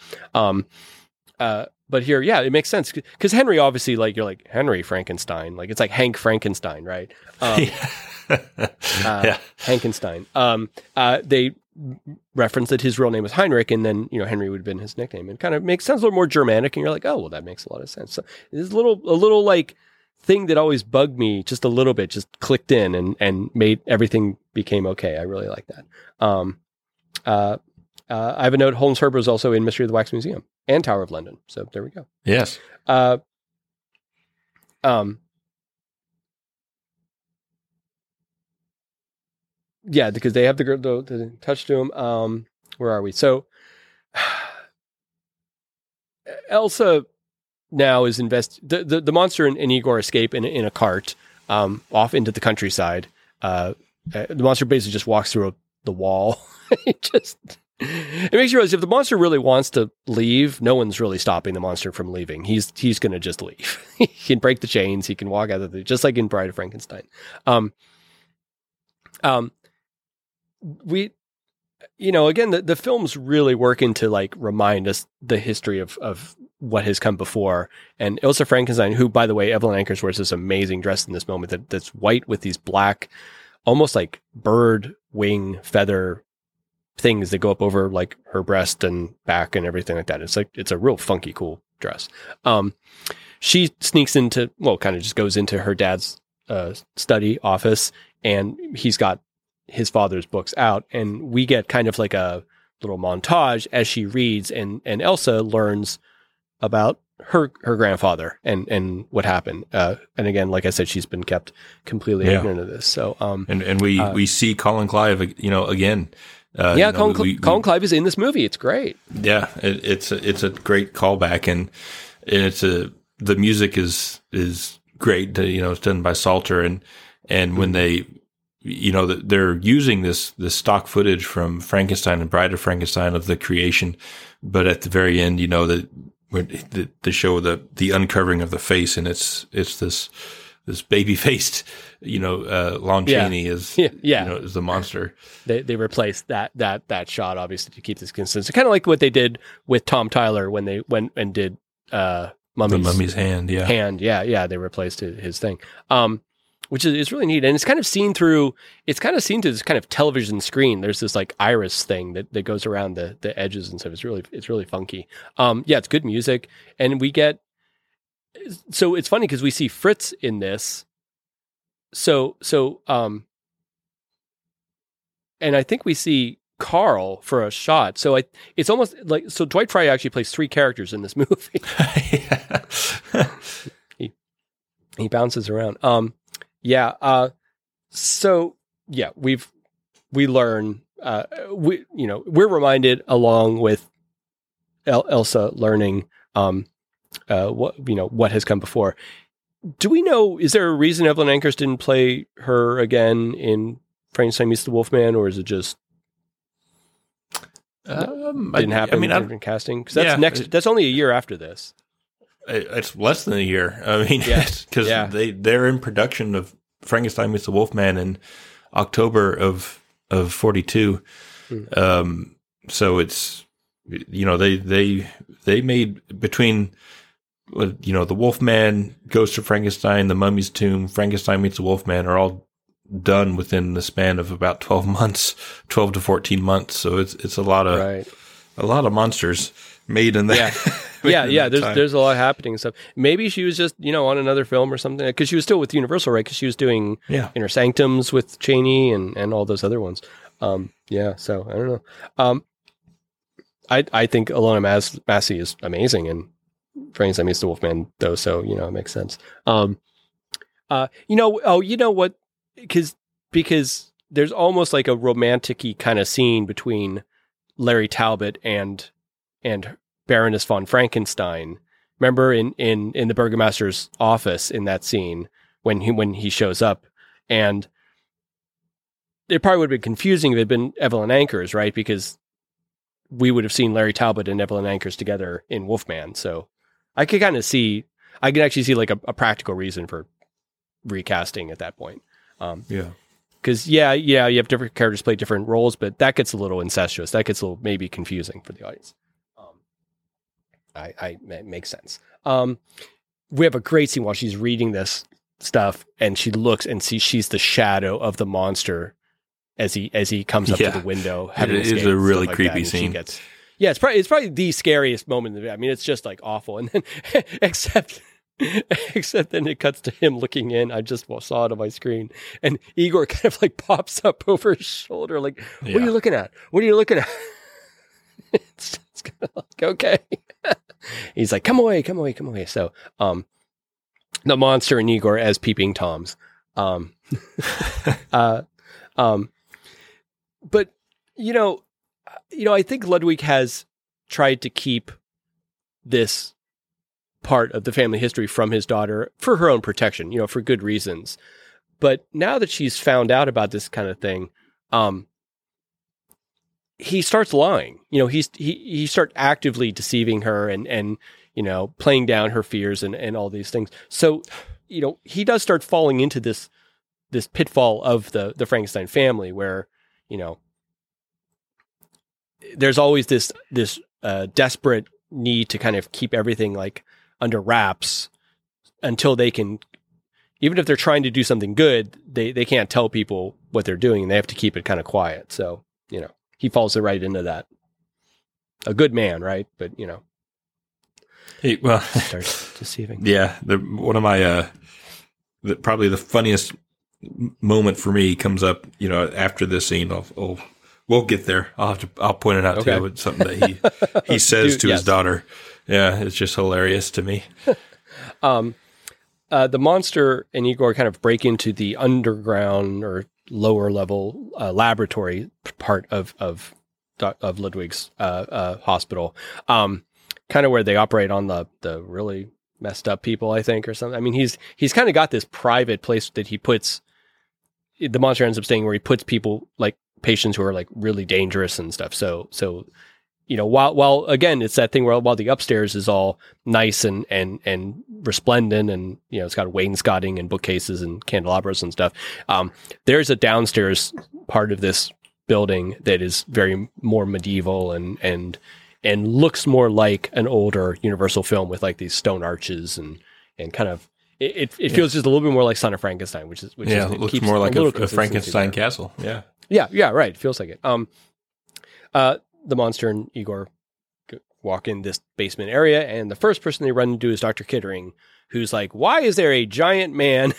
But here, it makes sense because Henry, obviously, like you're like Henry Frankenstein, like it's like Hank Frankenstein, right? Hankenstein. They reference that his real name was Heinrich, and then Henry would have been his nickname, and kind of makes sense, a little more Germanic, and you're like, oh well, that makes a lot of sense. So this a little like thing that always bugged me just a little bit, just clicked in and made everything became okay. I really like that. I have a note. Holmes Herbert was also in Mystery of the Wax Museum and Tower of London. So there we go. Yes. Yeah, because they have the touch to him. Where are we? So Elsa now is the monster and Igor escape in a cart off into the countryside. The monster basically just walks through the wall. It makes you realize if the monster really wants to leave, no one's really stopping the monster from leaving. He's going to just leave. He can break the chains. He can walk out of just like in Bride of Frankenstein. Again, the films really working to like remind us the history of what has come before. And Ilsa Frankenstein, who, by the way, Evelyn Ankers wears this amazing dress in this moment that's white with these black, almost like bird wing feather things that go up over like her breast and back and everything like that. It's a real funky, cool dress. She sneaks kind of just goes into her dad's study office, and he's got his father's books out, and we get kind of like a little montage as she reads, and Elsa learns about her grandfather and what happened. And again, like I said, she's been kept completely ignorant of this. So and we see Colin Clive, again. Colin Clive is in this movie. It's great. Yeah, it's a great callback, and the music is great. It's done by Salter, and when they, they're using this stock footage from Frankenstein and Bride of Frankenstein of the creation, but at the very end, they show the uncovering of the face, and it's this baby faced, Lon Chaney is is the monster. They replaced that shot obviously to keep this consistent, kind of like what they did with Tom Tyler when they went and did Mummy's hand. They replaced his thing. Which is really neat, and it's kind of seen through this kind of television screen. There's this like iris thing that goes around the edges and stuff. It's really funky. It's good music, and we get. So it's funny because we see Fritz in this. And I think we see Carl for a shot. So it's almost like, so Dwight Frye actually plays 3 characters in this movie. He bounces around. We learn, we're reminded along with Elsa learning, what has come before. Do we know, is there a reason Evelyn Ankers didn't play her again in Frankenstein Meets the Wolfman, or is it just didn't happen in casting? Because that's only a year after this. It's less than a year. I mean, because they're in production of Frankenstein Meets the Wolfman in October of 42. So it's, they made between, the Wolfman, Ghost of Frankenstein, The Mummy's Tomb, Frankenstein Meets the Wolfman are all done within the span of about 12 to 14 months. So it's a lot of monsters made in that. There's a lot happening and stuff. Maybe she was just, on another film or something, because she was still with Universal, right? Because she was doing Inner Sanctums with Chaney and all those other ones. So I don't know. I think Ilona Massey is amazing in Frankenstein Meets the Wolfman, though, so it makes sense. What? Because there's almost like a romantic-y kind of scene between Larry Talbot and Baroness von Frankenstein. Remember in the Burgomaster's office in that scene when he shows up, and it probably would have been confusing if it had been Evelyn Ankers, right? Because we would have seen Larry Talbot and Evelyn Ankers together in Wolfman. So I could actually see like a practical reason for recasting at that point. Because you have different characters play different roles, but that gets a little incestuous. That gets a little maybe confusing for the audience. It makes sense. We have a great scene while she's reading this stuff, and she looks and sees she's the shadow of the monster as he comes up to the window. It is a really creepy scene. It's probably the scariest moment of it. I mean, it's just like awful, and then except then it cuts to him looking in. I just saw it on my screen, and Igor kind of like pops up over his shoulder, like, "What are you looking at? What are you looking at?" It's kind of like, okay. He's like, come away. So, the monster and Igor as peeping Toms. But I think Ludwig has tried to keep this part of the family history from his daughter for her own protection, for good reasons. But now that she's found out about this kind of thing, he starts lying. He starts actively deceiving her and playing down her fears and all these things. So, he does start falling into this pitfall of the Frankenstein family where, there's always this desperate need to kind of keep everything like under wraps until they can, even if they're trying to do something good, they can't tell people what they're doing and they have to keep it kind of quiet. So, he falls right into that. A good man, right? But, starts deceiving. Yeah. One of my, probably the funniest moment for me comes up, after this scene. We'll get there. I'll point it out too. It's something that he says to his daughter. Yeah, it's just hilarious to me. The monster and Igor kind of break into the underground or lower level laboratory part of Ludwig's hospital, kind of where they operate on the really messed up people, I think, or something. I mean, he's kind of got this private place that he puts. The monster ends up staying where he puts people like patients who are like really dangerous and stuff. So while again, it's that thing where while the upstairs is all nice and resplendent and, it's got wainscoting and bookcases and candelabras and stuff. There's a downstairs part of this building that is very more medieval and looks more like an older Universal film with like these stone arches and kind of, it feels just a little bit more like Son of Frankenstein, which it looks more like a Frankenstein castle. Yeah. Yeah, right. It feels like it. The monster and Igor walk in this basement area, and the first person they run into is Dr. Kittering, who's like, "Why is there a giant man?"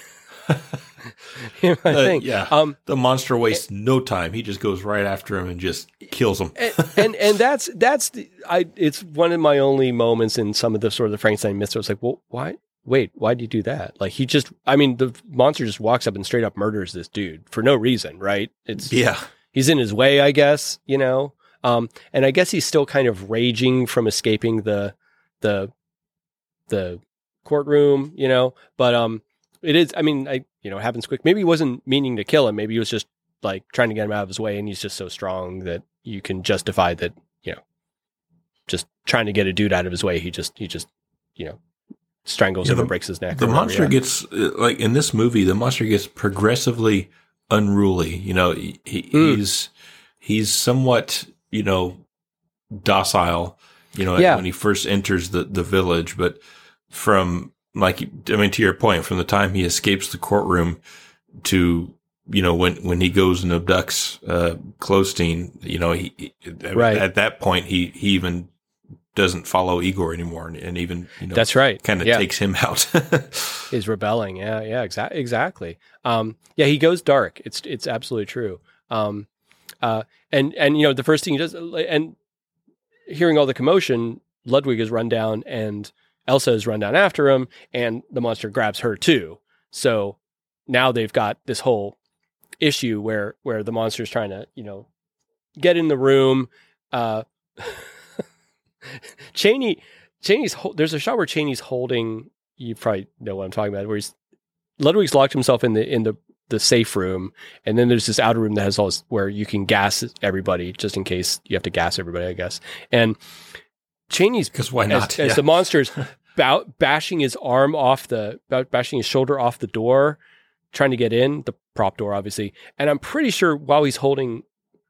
The monster wastes no time. He just goes right after him and just kills him. and that's it's one of my only moments in some of the sort of the Frankenstein myths. I was like, well, why? Wait, why'd you do that? Like the monster just walks up and straight up murders this dude for no reason, right? He's in his way, I guess, and I guess he's still kind of raging from escaping the courtroom, but it is, it happens quick. Maybe he wasn't meaning to kill him. Maybe he was just like trying to get him out of his way, and he's just so strong that you can justify that, just trying to get a dude out of his way. He just strangles him and breaks his neck. The monster gets, like in this movie, the monster gets progressively unruly. He's somewhat, docile, when he first enters the village, but from to your point, from the time he escapes the courtroom to, when he goes and abducts, Closestein, at that point, he even doesn't follow Igor anymore and even, that's right. Kind of takes him out. Is rebelling. Yeah, exactly. He goes dark. It's absolutely true. And the first thing he does, and hearing all the commotion, Ludwig is run down and Elsa is run down after him, and the monster grabs her too. So now they've got this whole issue where the monster's trying to, get in the room. There's a shot where Chaney's holding, you probably know what I'm talking about, where Ludwig's locked himself in the safe room, and then there's this outer room that has all this, where you can gas everybody just in case you have to gas everybody, I guess. And Chaney's, because why not? As the monster's bashing his shoulder off the door, trying to get in the prop door, obviously. And I'm pretty sure while he's holding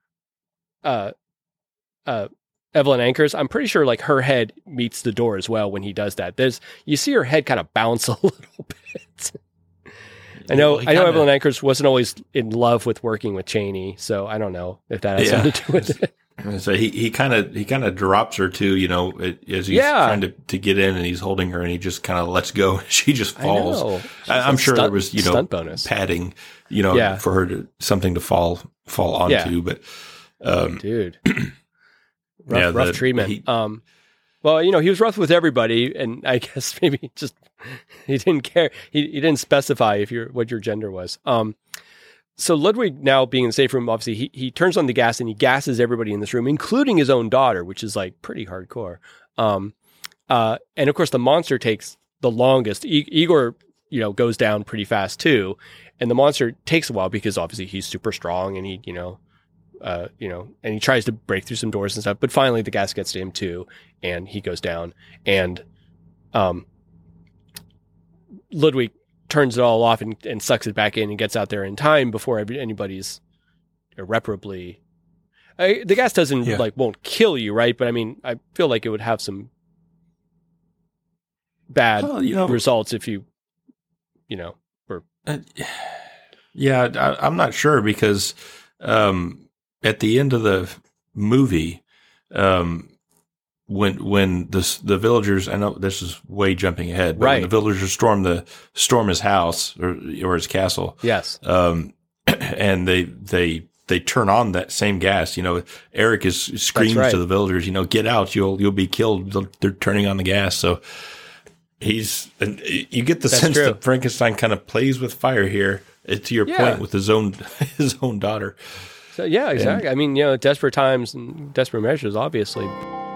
Evelyn Ankers, I'm pretty sure like her head meets the door as well when he does that. You see her head kind of bounce a little bit. I know Evelyn Ankers wasn't always in love with working with Chaney, so I don't know if that has something to do with it. So he kind of drops her too, as he's trying to get in, and he's holding her, and he just kind of lets go. She just falls. I'm sure there was stunt bonus padding, for her to something to fall onto. But dude, rough treatment. He was rough with everybody, and I guess maybe just he didn't care. He didn't specify what your gender was. So Ludwig, now being in the safe room, obviously he turns on the gas and he gasses everybody in this room, including his own daughter, which is like pretty hardcore. And of course the monster takes the longest. Igor, goes down pretty fast too. And the monster takes a while because obviously he's super strong and he, and he tries to break through some doors and stuff, but finally the gas gets to him too. And he goes down, and, Ludwig turns it all off and sucks it back in and gets out there in time before anybody's irreparably. The gas won't kill you, right? But I mean, I feel like it would have some bad results if you, were. I'm not sure because at the end of the movie, when the villagers, I know this is way jumping ahead, but when the villagers storm his house or his castle. Yes. And they they turn on that same gas. Eric screams to the villagers, get out, you'll be killed. They're turning on the gas. So you get the sense that Frankenstein kind of plays with fire here, to your point, with his own daughter. So, yeah, exactly. I mean, desperate times and desperate measures, obviously.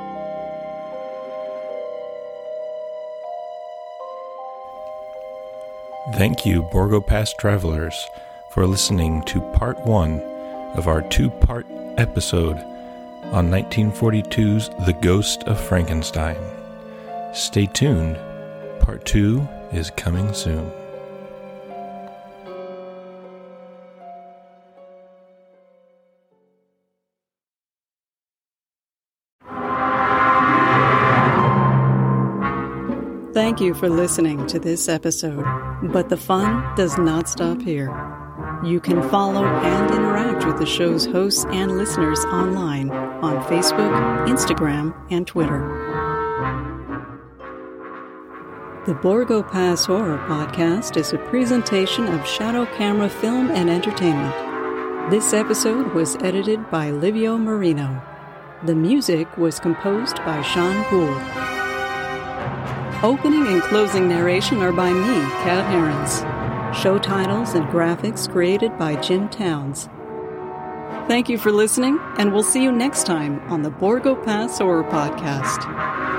Thank you, Borgo Pass travelers, for listening to part 1 of our 2-part episode on 1942's The Ghost of Frankenstein. Stay tuned. Part 2 is coming soon. Thank you for listening to this episode, but the fun does not stop here. You can follow and interact with the show's hosts and listeners online on Facebook, Instagram, and Twitter. The Borgo Pass Horror Podcast is a presentation of Shadow Camera Film and Entertainment. This episode was edited by Livio Marino. The music was composed by Sean Gould. Opening and closing narration are by me, Kat Herons. Show titles and graphics created by Jim Towns. Thank you for listening, and we'll see you next time on the Borgo Pass Horror Podcast.